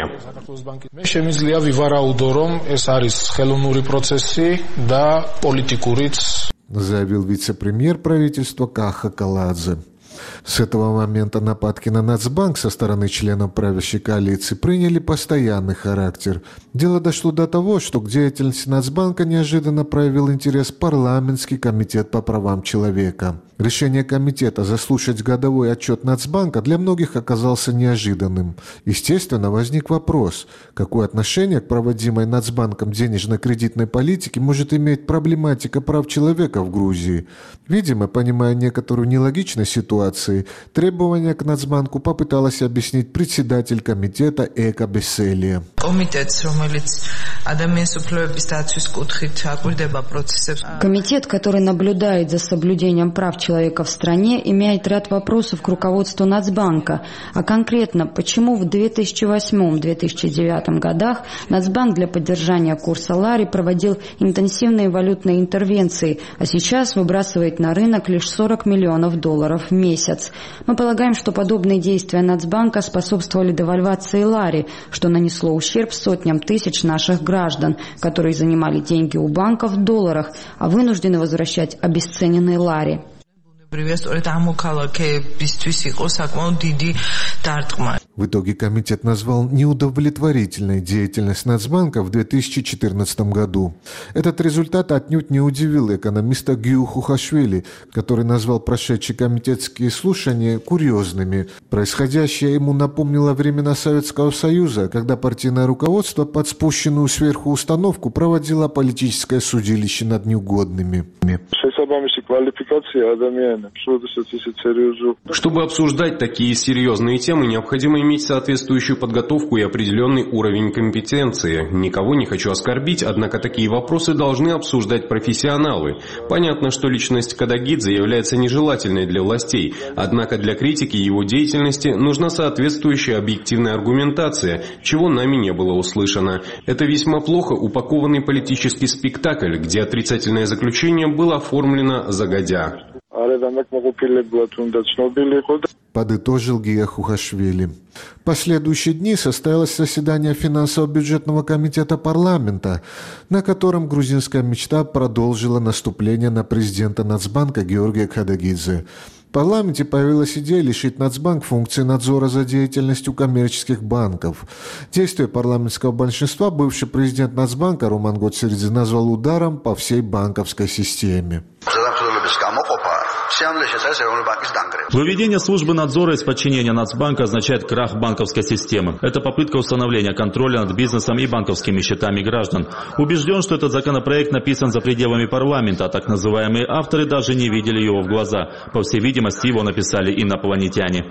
Заявил вице-премьер правительства Каха Каладзе. С этого момента нападки на Нацбанк со стороны членов правящей коалиции приняли постоянный характер. Дело дошло до того, что к деятельности Нацбанка неожиданно проявил интерес парламентский комитет по правам человека. Решение комитета заслушать годовой отчет Нацбанка для многих оказался неожиданным. Естественно, возник вопрос, какое отношение к проводимой Нацбанком денежно-кредитной политике может иметь проблематика прав человека в Грузии. Видимо, понимая некоторую нелогичность ситуации, требования к Нацбанку попыталась объяснить председатель комитета Эка Бесселия. Комитет, который наблюдает за соблюдением прав человека в стране, имеет ряд вопросов к руководству Нацбанка. А конкретно, почему в 2008-2009 годах Нацбанк для поддержания курса лари проводил интенсивные валютные интервенции, а сейчас выбрасывает на рынок лишь $40 миллионов в месяц. Мы полагаем, что подобные действия Нацбанка способствовали девальвации лари, что нанесло ущерб сотням тысяч наших граждан, которые занимали деньги у банка в долларах, а вынуждены возвращать обесцененные лари. В итоге комитет назвал неудовлетворительной деятельность Нацбанка в 2014 году. Этот результат отнюдь не удивил экономиста Гию Хухашвили, который назвал прошедшие комитетские слушания курьезными. Происходящее ему напомнило времена Советского Союза, когда партийное руководство под спущенную сверху установку проводило политическое судилище над неугодными. Чтобы обсуждать такие серьезные темы, необходимо иметь соответствующую подготовку и определенный уровень компетенции. Никого не хочу оскорбить, однако такие вопросы должны обсуждать профессионалы. Понятно, что личность Кадагидзе является нежелательной для властей, однако для критики его деятельности нужна соответствующая объективная аргументация, чего нами не было услышано. Это весьма плохо упакованный политический спектакль, где отрицательное заключение было оформлено загодя. Подытожил Гия Хухашвили. В последующие дни состоялось заседание финансово-бюджетного комитета парламента, на котором грузинская мечта продолжила наступление на президента Нацбанка Георгия Кадагидзе. В парламенте появилась идея лишить Нацбанк функции надзора за деятельностью коммерческих банков. Действие парламентского большинства бывший президент Нацбанка Роман Гоцеридзе назвал ударом по всей банковской системе. Выведение службы надзора из подчинения Нацбанка означает крах банковской системы. Это попытка установления контроля над бизнесом и банковскими счетами граждан. Убежден, что этот законопроект написан за пределами парламента, а так называемые авторы даже не видели его в глаза. По всей видимости, его написали инопланетяне.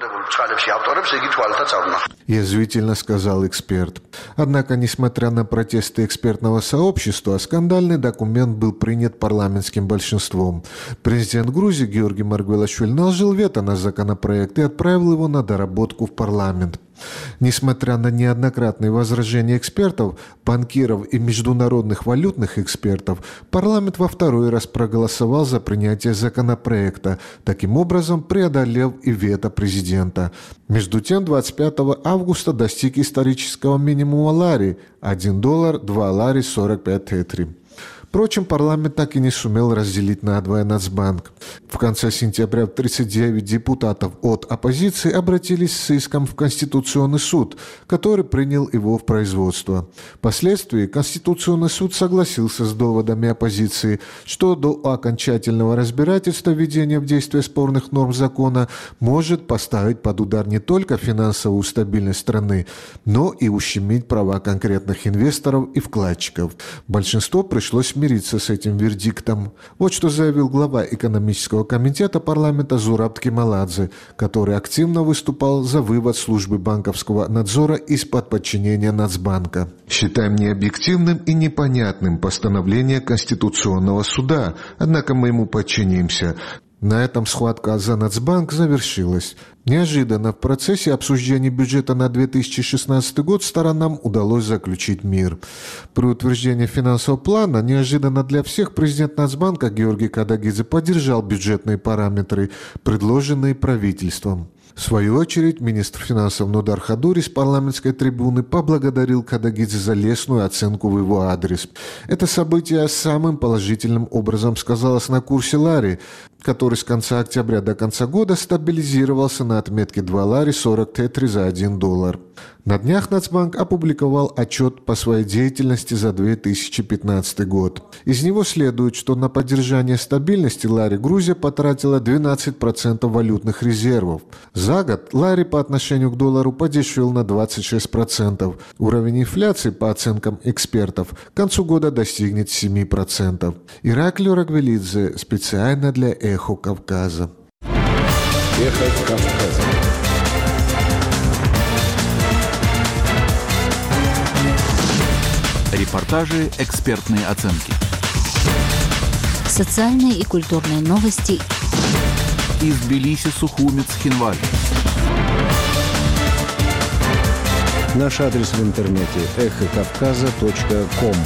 Язвительно сказал эксперт. Однако, несмотря на протесты экспертного сообщества, скандальный документ был принят парламентским большинством. Президент Грузии Георгий Маргвелашвили наложил вето на законопроект и отправил его на доработку в парламент. Несмотря на неоднократные возражения экспертов, банкиров и международных валютных экспертов, парламент во второй раз проголосовал за принятие законопроекта, таким образом преодолев и вето президента. Между тем, 25 августа достиг исторического минимума лари – $1, 2 лари 45 тетри. Впрочем, парламент так и не сумел разделить надвое Нацбанк. В конце сентября 39 депутатов от оппозиции обратились с иском в Конституционный суд, который принял его в производство. Впоследствии Конституционный суд согласился с доводами оппозиции, что до окончательного разбирательства введения в действие спорных норм закона может поставить под удар не только финансовую стабильность страны, но и ущемить права конкретных инвесторов и вкладчиков. Большинство пришлось мириться с этим вердиктом. Вот что заявил глава экономического комитета парламента Зураб Ткемаладзе, который активно выступал за вывод службы банковского надзора из-под подчинения Нацбанка. «Считаем необъективным и непонятным постановление Конституционного суда, однако мы ему подчинимся». На этом схватка за Нацбанк завершилась. Неожиданно в процессе обсуждения бюджета на 2016 год сторонам удалось заключить мир. При утверждении финансового плана неожиданно для всех президент Нацбанка Георгий Кадагидзе поддержал бюджетные параметры, предложенные правительством. В свою очередь, министр финансов Нодар Хадури с парламентской трибуны поблагодарил Кадагидзе за лестную оценку в его адрес. Это событие самым положительным образом сказалось на курсе лари, который с конца октября до конца года стабилизировался на отметке 2 лари 40 тетри за $1. На днях Нацбанк опубликовал отчет по своей деятельности за 2015 год. Из него следует, что на поддержание стабильности лари Грузия потратила 12% валютных резервов. За год лари по отношению к доллару подешевел на 26%. Уровень инфляции, по оценкам экспертов, к концу года достигнет 7%. Ираклий Рагвелидзе специально для «Эхо Кавказа». «Эхо Кавказа». Репортажи, экспертные оценки. Социальные и культурные новости. Из Тбилиси, Сухуми, Цхинвали. Наш адрес в интернете эхокавказа.ком.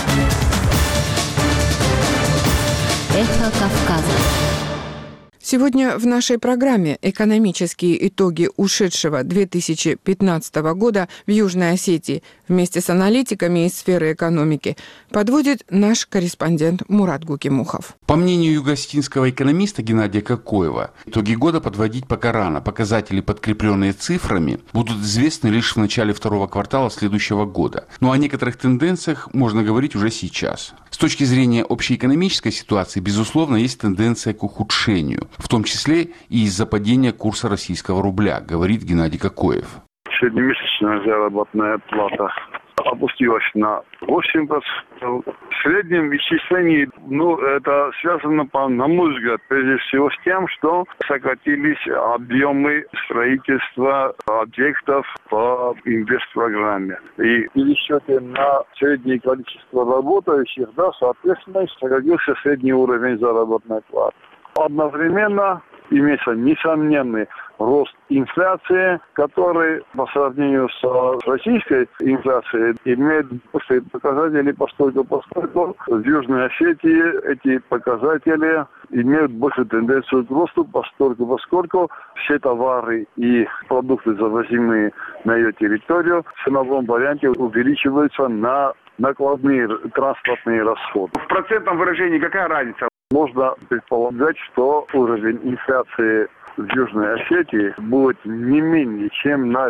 Эхо Кавказа. Сегодня в нашей программе экономические итоги ушедшего 2015 года в Южной Осетии вместе с аналитиками из сферы экономики подводит наш корреспондент Мурат Гукимухов. По мнению юго-осетинского экономиста Геннадия Кокоева, итоги года подводить пока рано. Показатели, подкрепленные цифрами, будут известны лишь в начале второго квартала следующего года. Но о некоторых тенденциях можно говорить уже сейчас. С точки зрения общеэкономической ситуации, безусловно, есть тенденция к ухудшению, в том числе и из-за падения курса российского рубля, говорит Геннадий Кокоев. Среднемесячная заработная плата опустилась на 8%. В среднем исчислении, это связано, на мой взгляд, прежде всего с тем, что сократились объемы строительства объектов по инвестпрограмме. И в пересчете на среднее количество работающих, соответственно, сократился средний уровень заработной платы. Одновременно имеется несомненный рост инфляции, который по сравнению с российской инфляцией имеет быстрые показатели, поскольку в Южной Осетии эти показатели имеют большую тенденцию к росту, поскольку все товары и продукты, завозимые на ее территорию, в ценовом варианте увеличиваются на накладные транспортные расходы. В процентном выражении какая разница? Можно предполагать, что уровень инфляции в Южной Осетии будет не менее чем на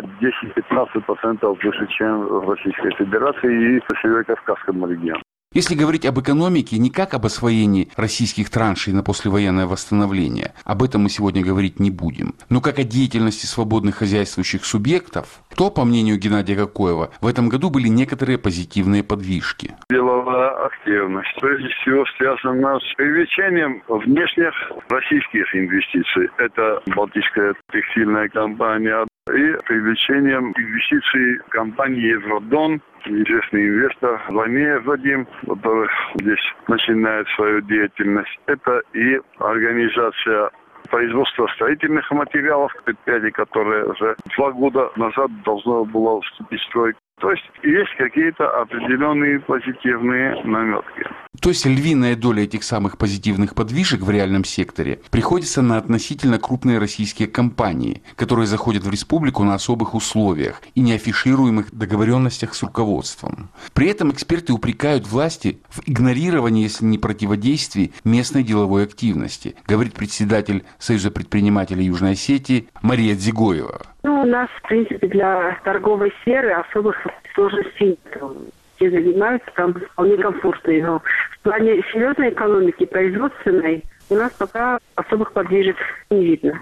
10-15% выше, чем в Российской Федерации и в Северо-Кавказском регионе. Если говорить об экономике не как об освоении российских траншей на послевоенное восстановление, об этом мы сегодня говорить не будем, но как о деятельности свободных хозяйствующих субъектов, то, по мнению Геннадия Кокоева, в этом году были некоторые позитивные подвижки. Деловая активность, прежде всего, связана с привлечением внешних российских инвестиций. Это Балтийская текстильная компания и привлечением инвестиций компании «Евродон», известный инвестор Ванеев Вадим, который здесь начинает свою деятельность. Это и организация производства строительных материалов, предприятие, которое уже 2 года назад должно было вступить в строй. То есть есть какие-то определенные позитивные наметки. То есть львиная доля этих самых позитивных подвижек в реальном секторе приходится на относительно крупные российские компании, которые заходят в республику на особых условиях и неафишируемых договоренностях с руководством. При этом эксперты упрекают власти в игнорировании, если не противодействии, местной деловой активности, говорит председатель Союза предпринимателей Южной Осетии Мария Дзигоева. У нас, в принципе, для торговой сферы особых сложностей нет. Все занимаются, там вполне комфортно. Но в плане серьезной экономики, производственной, у нас пока особых подвижек не видно.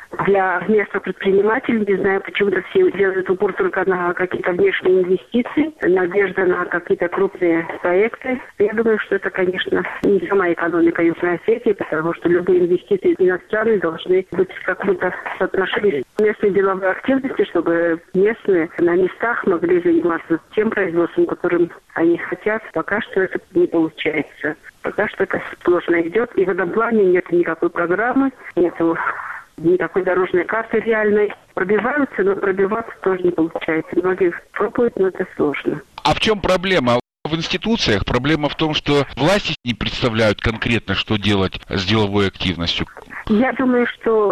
Для местных предпринимателей, не знаю, почему-то все делают упор только на какие-то внешние инвестиции, надежда на какие-то крупные проекты. Я думаю, что это, конечно, не сама экономика Южной Осетии, потому что любые инвестиции иностранные должны быть в каком-то соотношении местной деловой активности, чтобы местные на местах могли заниматься тем производством, которым они хотят. Пока что это не получается. Пока что это сложно идет. И в этом плане нет никакой программы, нету никакой дорожной карты реальной. Пробиваются, но пробиваться тоже не получается. Многие пробуют, но это сложно. А в чем проблема? В институциях проблема в том, что власти не представляют конкретно, что делать с деловой активностью. Я думаю,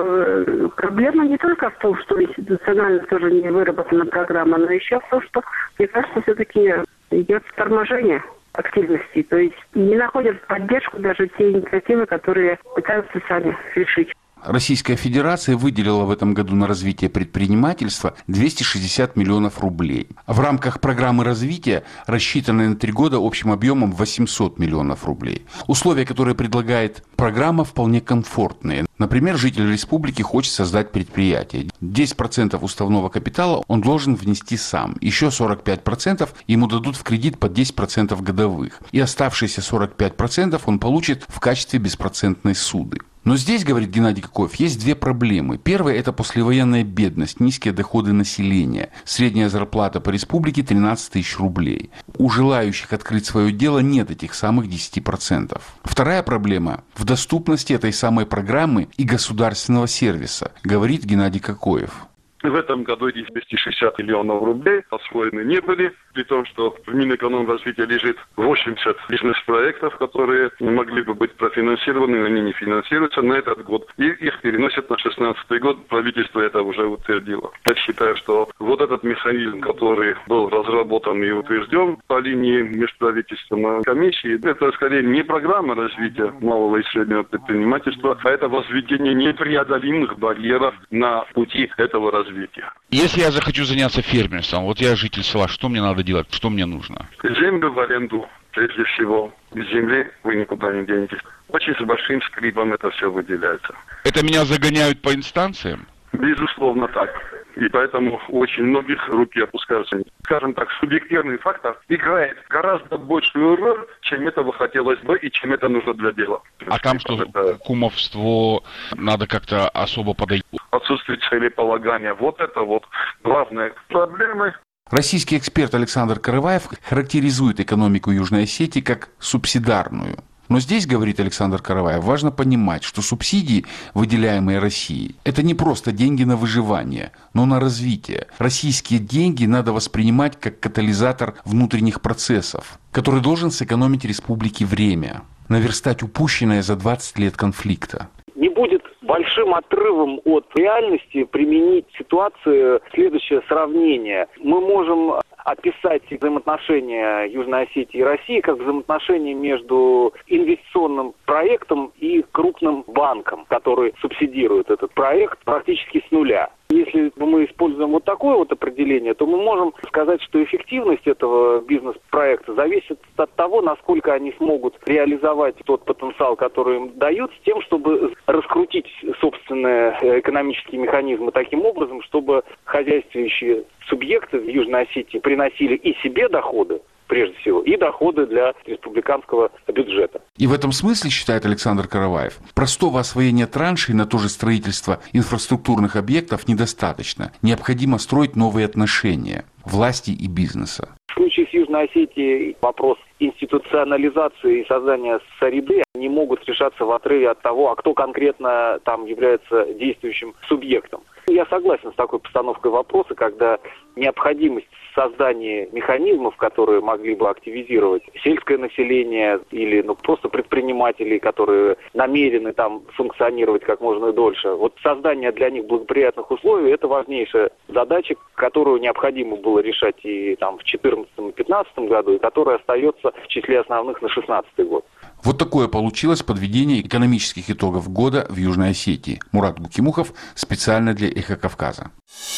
что проблема не только в том, что институционально тоже не выработана программа, но еще в том, что, мне кажется, все-таки идет торможение активности. То есть не находят поддержку даже те инициативы, которые пытаются сами решить. Российская Федерация выделила в этом году на развитие предпринимательства 260 миллионов рублей. В рамках программы развития, рассчитанной на 3 года общим объемом 800 миллионов рублей. Условия, которые предлагает программа, вполне комфортные. Например, житель республики хочет создать предприятие. 10% уставного капитала он должен внести сам. Еще 45% ему дадут в кредит под 10% годовых. И оставшиеся 45% он получит в качестве беспроцентной суды. Но здесь, говорит Геннадий Кокоев, есть 2 проблемы. Первая – это послевоенная бедность, низкие доходы населения. Средняя зарплата по республике – 13 тысяч рублей. У желающих открыть свое дело нет этих самых 10%. Вторая проблема – в доступности этой самой программы и государственного сервиса, говорит Геннадий Кокоев. В этом году эти 260 миллионов рублей освоены не были, при том, что в Минэкономразвития лежит 80 бизнес-проектов, которые могли бы быть профинансированы, но они не финансируются на этот год. И их переносят на 2016 год. Правительство это уже утвердило. Я считаю, что вот этот механизм, который был разработан и утвержден по линии межправительственной комиссии, это скорее не программа развития малого и среднего предпринимательства, а это возведение непреодолимых барьеров на пути этого развития. Если я захочу заняться фермерством, вот я житель села, что мне надо делать, что мне нужно? Землю в аренду, прежде всего. Без земли вы никуда не денетесь. Очень с большим скрипом это все выделяется. Это меня загоняют по инстанциям? Безусловно так. И поэтому у очень многих руки опускаются. Скажем так, субъективный фактор играет гораздо большую роль, чем этого хотелось бы и чем это нужно для дела. А там что, к кумовству надо как-то особо подойти? Отсутствие целеполагания. Вот это вот главная проблема. Российский эксперт Александр Карываев характеризует экономику Южной Осетии как субсидарную. Но здесь, говорит Александр Карываев, важно понимать, что субсидии, выделяемые Россией, это не просто деньги на выживание, но на развитие. Российские деньги надо воспринимать как катализатор внутренних процессов, который должен сэкономить республике время, наверстать упущенное за 20 лет конфликта. Не будет большим отрывом от реальности применить ситуацию следующее сравнение. Мы можем описать взаимоотношения Южной Осетии и России как взаимоотношения между инвестиционным проектом и крупным банком, который субсидирует этот проект практически с нуля. Если мы используем вот такое вот определение, то мы можем сказать, что эффективность этого бизнес-проекта зависит от того, насколько они смогут реализовать тот потенциал, который им дают, с тем, чтобы раскрутить собственные экономические механизмы таким образом, чтобы хозяйствующие субъекты в Южной Осетии приносили и себе доходы, прежде всего, и доходы для республиканского бюджета. И в этом смысле, считает Александр Карываев, простого освоения траншей на то же строительство инфраструктурных объектов недостаточно. Необходимо строить новые отношения власти и бизнеса. В случае с Южной Осетией вопрос институционализации и создания среды не могут решаться в отрыве от того, а кто конкретно там является действующим субъектом. Я согласен с такой постановкой вопроса, когда необходимость создания механизмов, которые могли бы активизировать сельское население или просто предпринимателей, которые намерены там функционировать как можно дольше. Вот создание для них благоприятных условий – это важнейшая задача, которую необходимо было решать и там в 2014 и 2015 году, и которая остается в числе основных на 2016 год. Вот такое получилось подведение экономических итогов года в Южной Осетии. Мурат Гукимухов специально для «Эхо Кавказа».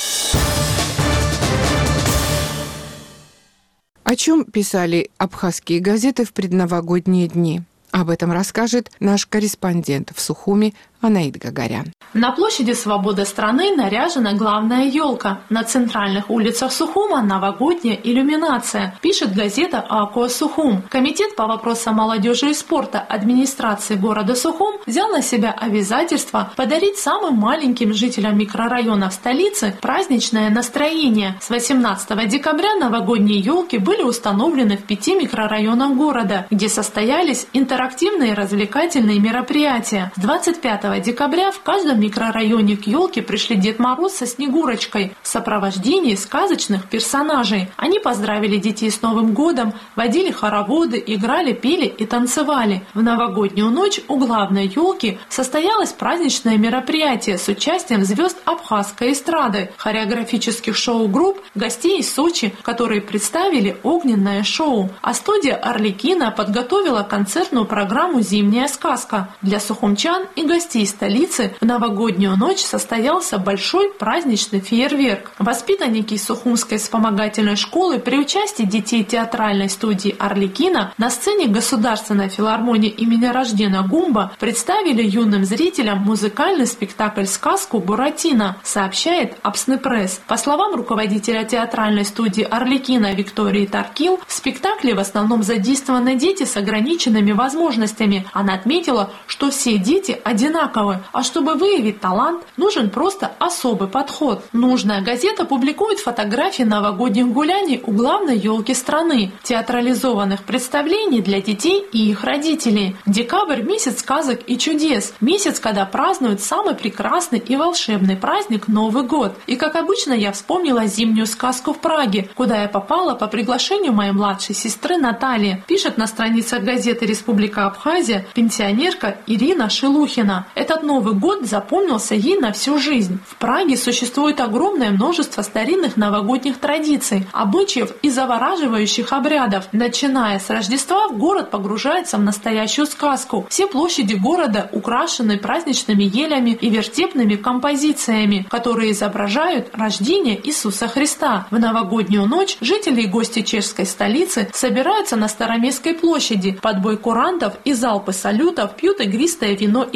О чем писали абхазские газеты в предновогодние дни? Об этом расскажет наш корреспондент в Сухуми Анаид Гагарян. На площади Свободы страны наряжена главная елка. На центральных улицах Сухума новогодняя иллюминация, пишет газета АКО Сухум. Комитет по вопросам молодежи и спорта администрации города Сухум взял на себя обязательство подарить самым маленьким жителям микрорайонов столицы праздничное настроение. С 18 декабря новогодние елки были установлены в 5 микрорайонах города, где состоялись интерактивные развлекательные мероприятия. С 25 декабря в каждом микрорайоне к елке пришли Дед Мороз со Снегурочкой в сопровождении сказочных персонажей. Они поздравили детей с Новым годом, водили хороводы, играли, пели и танцевали. В новогоднюю ночь у главной елки состоялось праздничное мероприятие с участием звезд абхазской эстрады, хореографических шоу-групп, гостей из Сочи, которые представили огненное шоу. А студия «Арлекино» подготовила концертную программу «Зимняя сказка». Для сухумчан и гостей столицы в новогоднюю ночь состоялся большой праздничный фейерверк. Воспитанники Сухумской вспомогательной школы при участии детей театральной студии «Арлекино» на сцене Государственной филармонии имени Раждена Гумба представили юным зрителям музыкальный спектакль-сказку «Буратино», сообщает Апснепресс. По словам руководителя театральной студии «Арлекино» Виктории Таркил, в спектакле в основном задействованы дети с ограниченными возможностями. Она отметила, что все дети одинаковы, а чтобы выявить талант, нужен просто особый подход. Нужная газета публикует фотографии новогодних гуляний у главной елки страны, театрализованных представлений для детей и их родителей. Декабрь – месяц сказок и чудес, месяц, когда празднуют самый прекрасный и волшебный праздник Новый год. И как обычно я вспомнила зимнюю сказку в Праге, куда я попала по приглашению моей младшей сестры Натальи, пишет на страницах газеты «Республика Абхазия» пенсионерка Ирина Шелухина. Этот Новый год запомнился ей на всю жизнь. В Праге существует огромное множество старинных новогодних традиций, обычаев и завораживающих обрядов. Начиная с Рождества город погружается в настоящую сказку. Все площади города украшены праздничными елями и вертепными композициями, которые изображают рождение Иисуса Христа. В новогоднюю ночь жители и гости чешской столицы собираются на Староместской площади, под бой курантов и залпы салютов пьют игристое вино или пиво.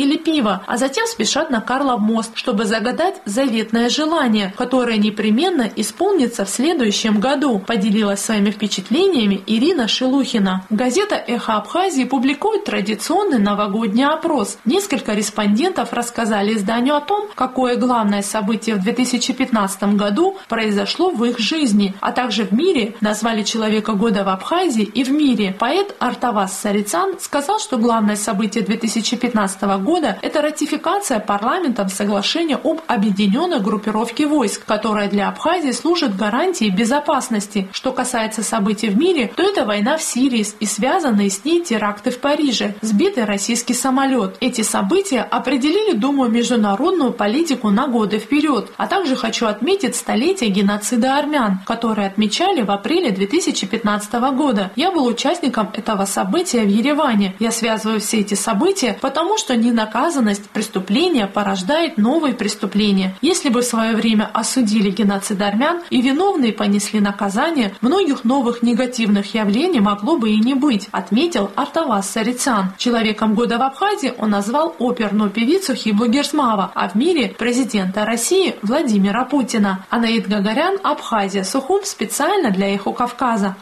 Киева, а затем спешат на Карлов мост, чтобы загадать заветное желание, которое непременно исполнится в следующем году, поделилась своими впечатлениями Ирина Шелухина. Газета «Эхо Абхазии» публикует традиционный новогодний опрос. Несколько респондентов рассказали изданию о том, какое главное событие в 2015 году произошло в их жизни, а также в мире, назвали человека года в Абхазии и в мире. Поэт Артавас Сарицян сказал, что главное событие 2015 года – это ратификация парламентом соглашения об объединенной группировке войск, которая для Абхазии служит гарантией безопасности. Что касается событий в мире, то это война в Сирии и связанные с ней теракты в Париже, сбитый российский самолет. Эти события определили, думаю, международную политику на годы вперед. А также хочу отметить столетие геноцида армян, которые отмечали в апреле 2015 года. Я был участником этого события в Ереване. Я связываю все эти события, потому что ненаказанность преступления порождает новые преступления. Если бы в свое время осудили геноцид армян и виновные понесли наказание, многих новых негативных явлений могло бы и не быть, отметил Артавас Сарицян. Человеком года в Абхазии он назвал оперную певицу Хиблу Герсмава, а в мире президента России Владимира Путина. Анаид Гагарян, Абхазия, Сухум, специально для «Эхо Кавказа».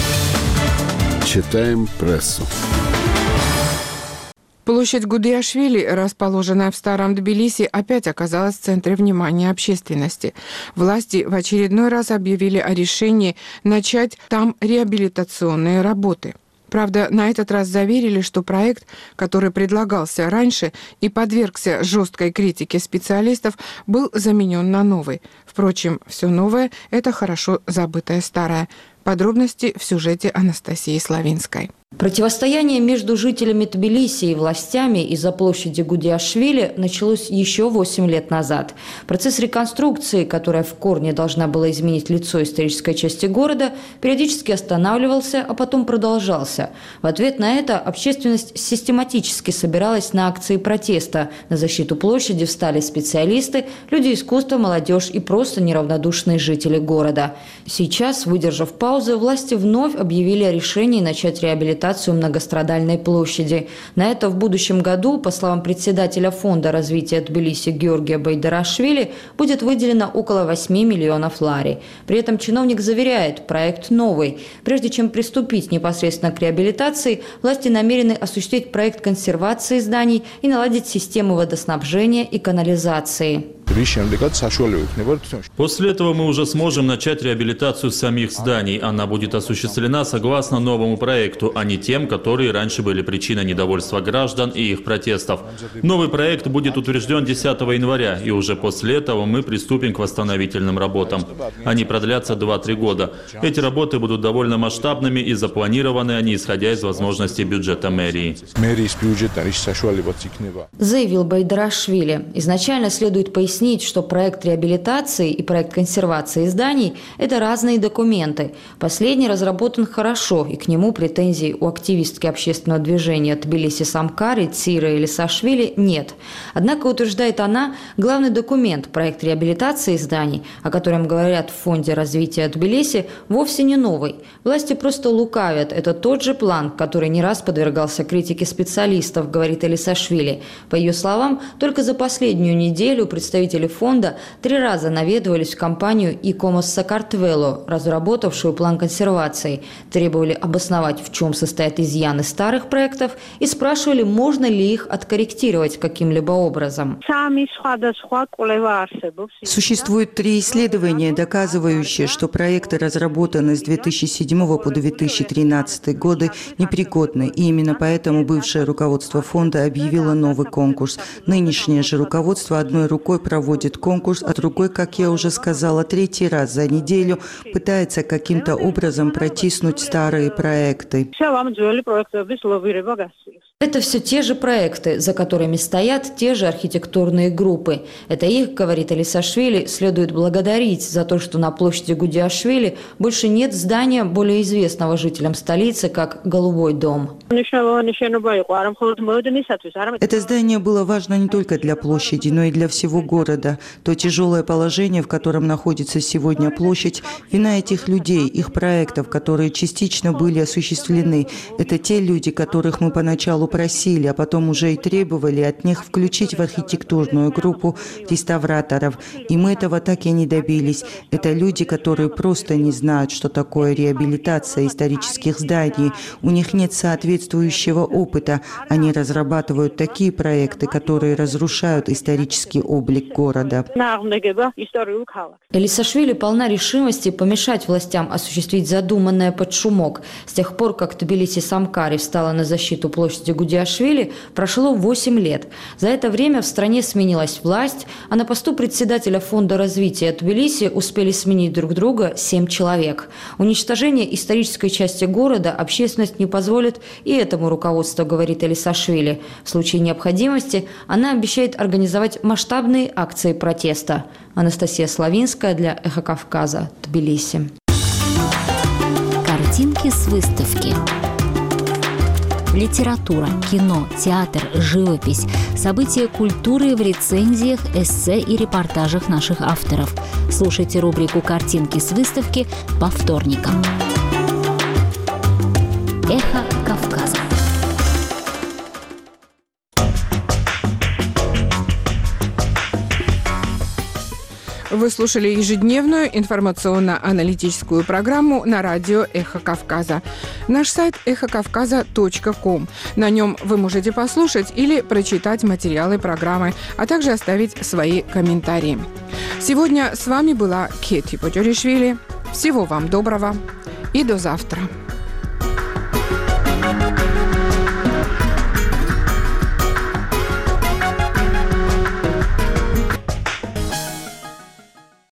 Читаем прессу. Площадь Гудиашвили, расположенная в Старом Тбилиси, опять оказалась в центре внимания общественности. Власти в очередной раз объявили о решении начать там реабилитационные работы. Правда, на этот раз заверили, что проект, который предлагался раньше и подвергся жесткой критике специалистов, был заменен на новый. Впрочем, все новое – это хорошо забытое старое. Подробности в сюжете Анастасии Славинской. Противостояние между жителями Тбилиси и властями из-за площади Гудиашвили началось еще 8 лет назад. Процесс реконструкции, которая в корне должна была изменить лицо исторической части города, периодически останавливался, а потом продолжался. В ответ на это общественность систематически собиралась на акции протеста. На защиту площади встали специалисты, люди искусства, молодежь и просто неравнодушные жители города. Сейчас, выдержав паузу, власти вновь объявили о решении начать реабилитацию многострадальной площади. На это в будущем году, по словам председателя Фонда развития Тбилиси Георгия Байдарашвили, будет выделено около 8 миллионов лари. При этом чиновник заверяет, проект новый. Прежде чем приступить непосредственно к реабилитации, власти намерены осуществить проект консервации зданий и наладить систему водоснабжения и канализации. После этого мы уже сможем начать реабилитацию самих зданий. Она будет осуществлена согласно новому проекту, а не тем, которые раньше были причиной недовольства граждан и их протестов. Новый проект будет утвержден 10 января, и уже после этого мы приступим к восстановительным работам. Они продлятся 2-3 года. Эти работы будут довольно масштабными и запланированы они, исходя из возможностей бюджета мэрии. Заявил Байдарашвили. Изначально следует пояснить, что проект реабилитации и проект консервации зданий – это разные документы. Последний разработан хорошо, и к нему претензий у активистки общественного движения Тбилиси Самкари Циры Элисашвили нет. Однако, утверждает она, главный документ – проект реабилитации зданий, о котором говорят в Фонде развития Тбилиси, вовсе не новый. Власти просто лукавят. Это тот же план, который не раз подвергался критике специалистов, говорит Элисашвили. По ее словам, только за последнюю неделю представители фонда 3 раза наведывались в компанию «Икомос Сакартвело», разработавшую план консервации, требовали обосновать, в чем состоят изъяны старых проектов, и спрашивали, можно ли их откорректировать каким-либо образом. Существует 3 исследования, доказывающие, что проекты, разработанные с 2007 по 2013 годы, непригодны, и именно поэтому бывшее руководство фонда объявило новый конкурс. Нынешнее же руководство одной рукой проводит конкурс, а другой, как я уже сказала, 3-й раз за неделю пытается каким-то образом протиснуть старые проекты. Это все те же проекты, за которыми стоят те же архитектурные группы. Это их, говорит Элисашвили, следует благодарить за то, что на площади Гудиашвили больше нет здания, более известного жителям столицы, как «Голубой дом». Это здание было важно не только для площади, но и для всего города. То тяжелое положение, в котором находится сегодня площадь, вина этих людей, их проектов, которые частично были осуществлены. Это те люди, которых мы поначалу попросили, а потом уже и требовали от них включить в архитектурную группу реставраторов. И мы этого так и не добились. Это люди, которые просто не знают, что такое реабилитация исторических зданий. У них нет соответствующего опыта. Они разрабатывают такие проекты, которые разрушают исторический облик города. Элисашвили полна решимости помешать властям осуществить задуманное под шумок. С тех пор, как Тбилиси-Самкари встала на защиту площади Гудиашвили, прошло 8 лет. За это время в стране сменилась власть, а на посту председателя Фонда развития Тбилиси успели сменить друг друга 7 человек. Уничтожение исторической части города общественность не позволит, и этому руководство, говорит Элисашвили. В случае необходимости она обещает организовать масштабные акции протеста. Анастасия Славинская для «Эхо Кавказа», Тбилиси. Картинки с выставки. Литература, кино, театр, живопись, события культуры в рецензиях, эссе и репортажах наших авторов. Слушайте рубрику «Картинки с выставки» по вторникам. Эхо Кавказа. Вы слушали ежедневную информационно-аналитическую программу на радио «Эхо Кавказа». Наш сайт эхокавказа.ком. На нем вы можете послушать или прочитать материалы программы, а также оставить свои комментарии. Сегодня с вами была Кети Потёришвили. Всего вам доброго и до завтра.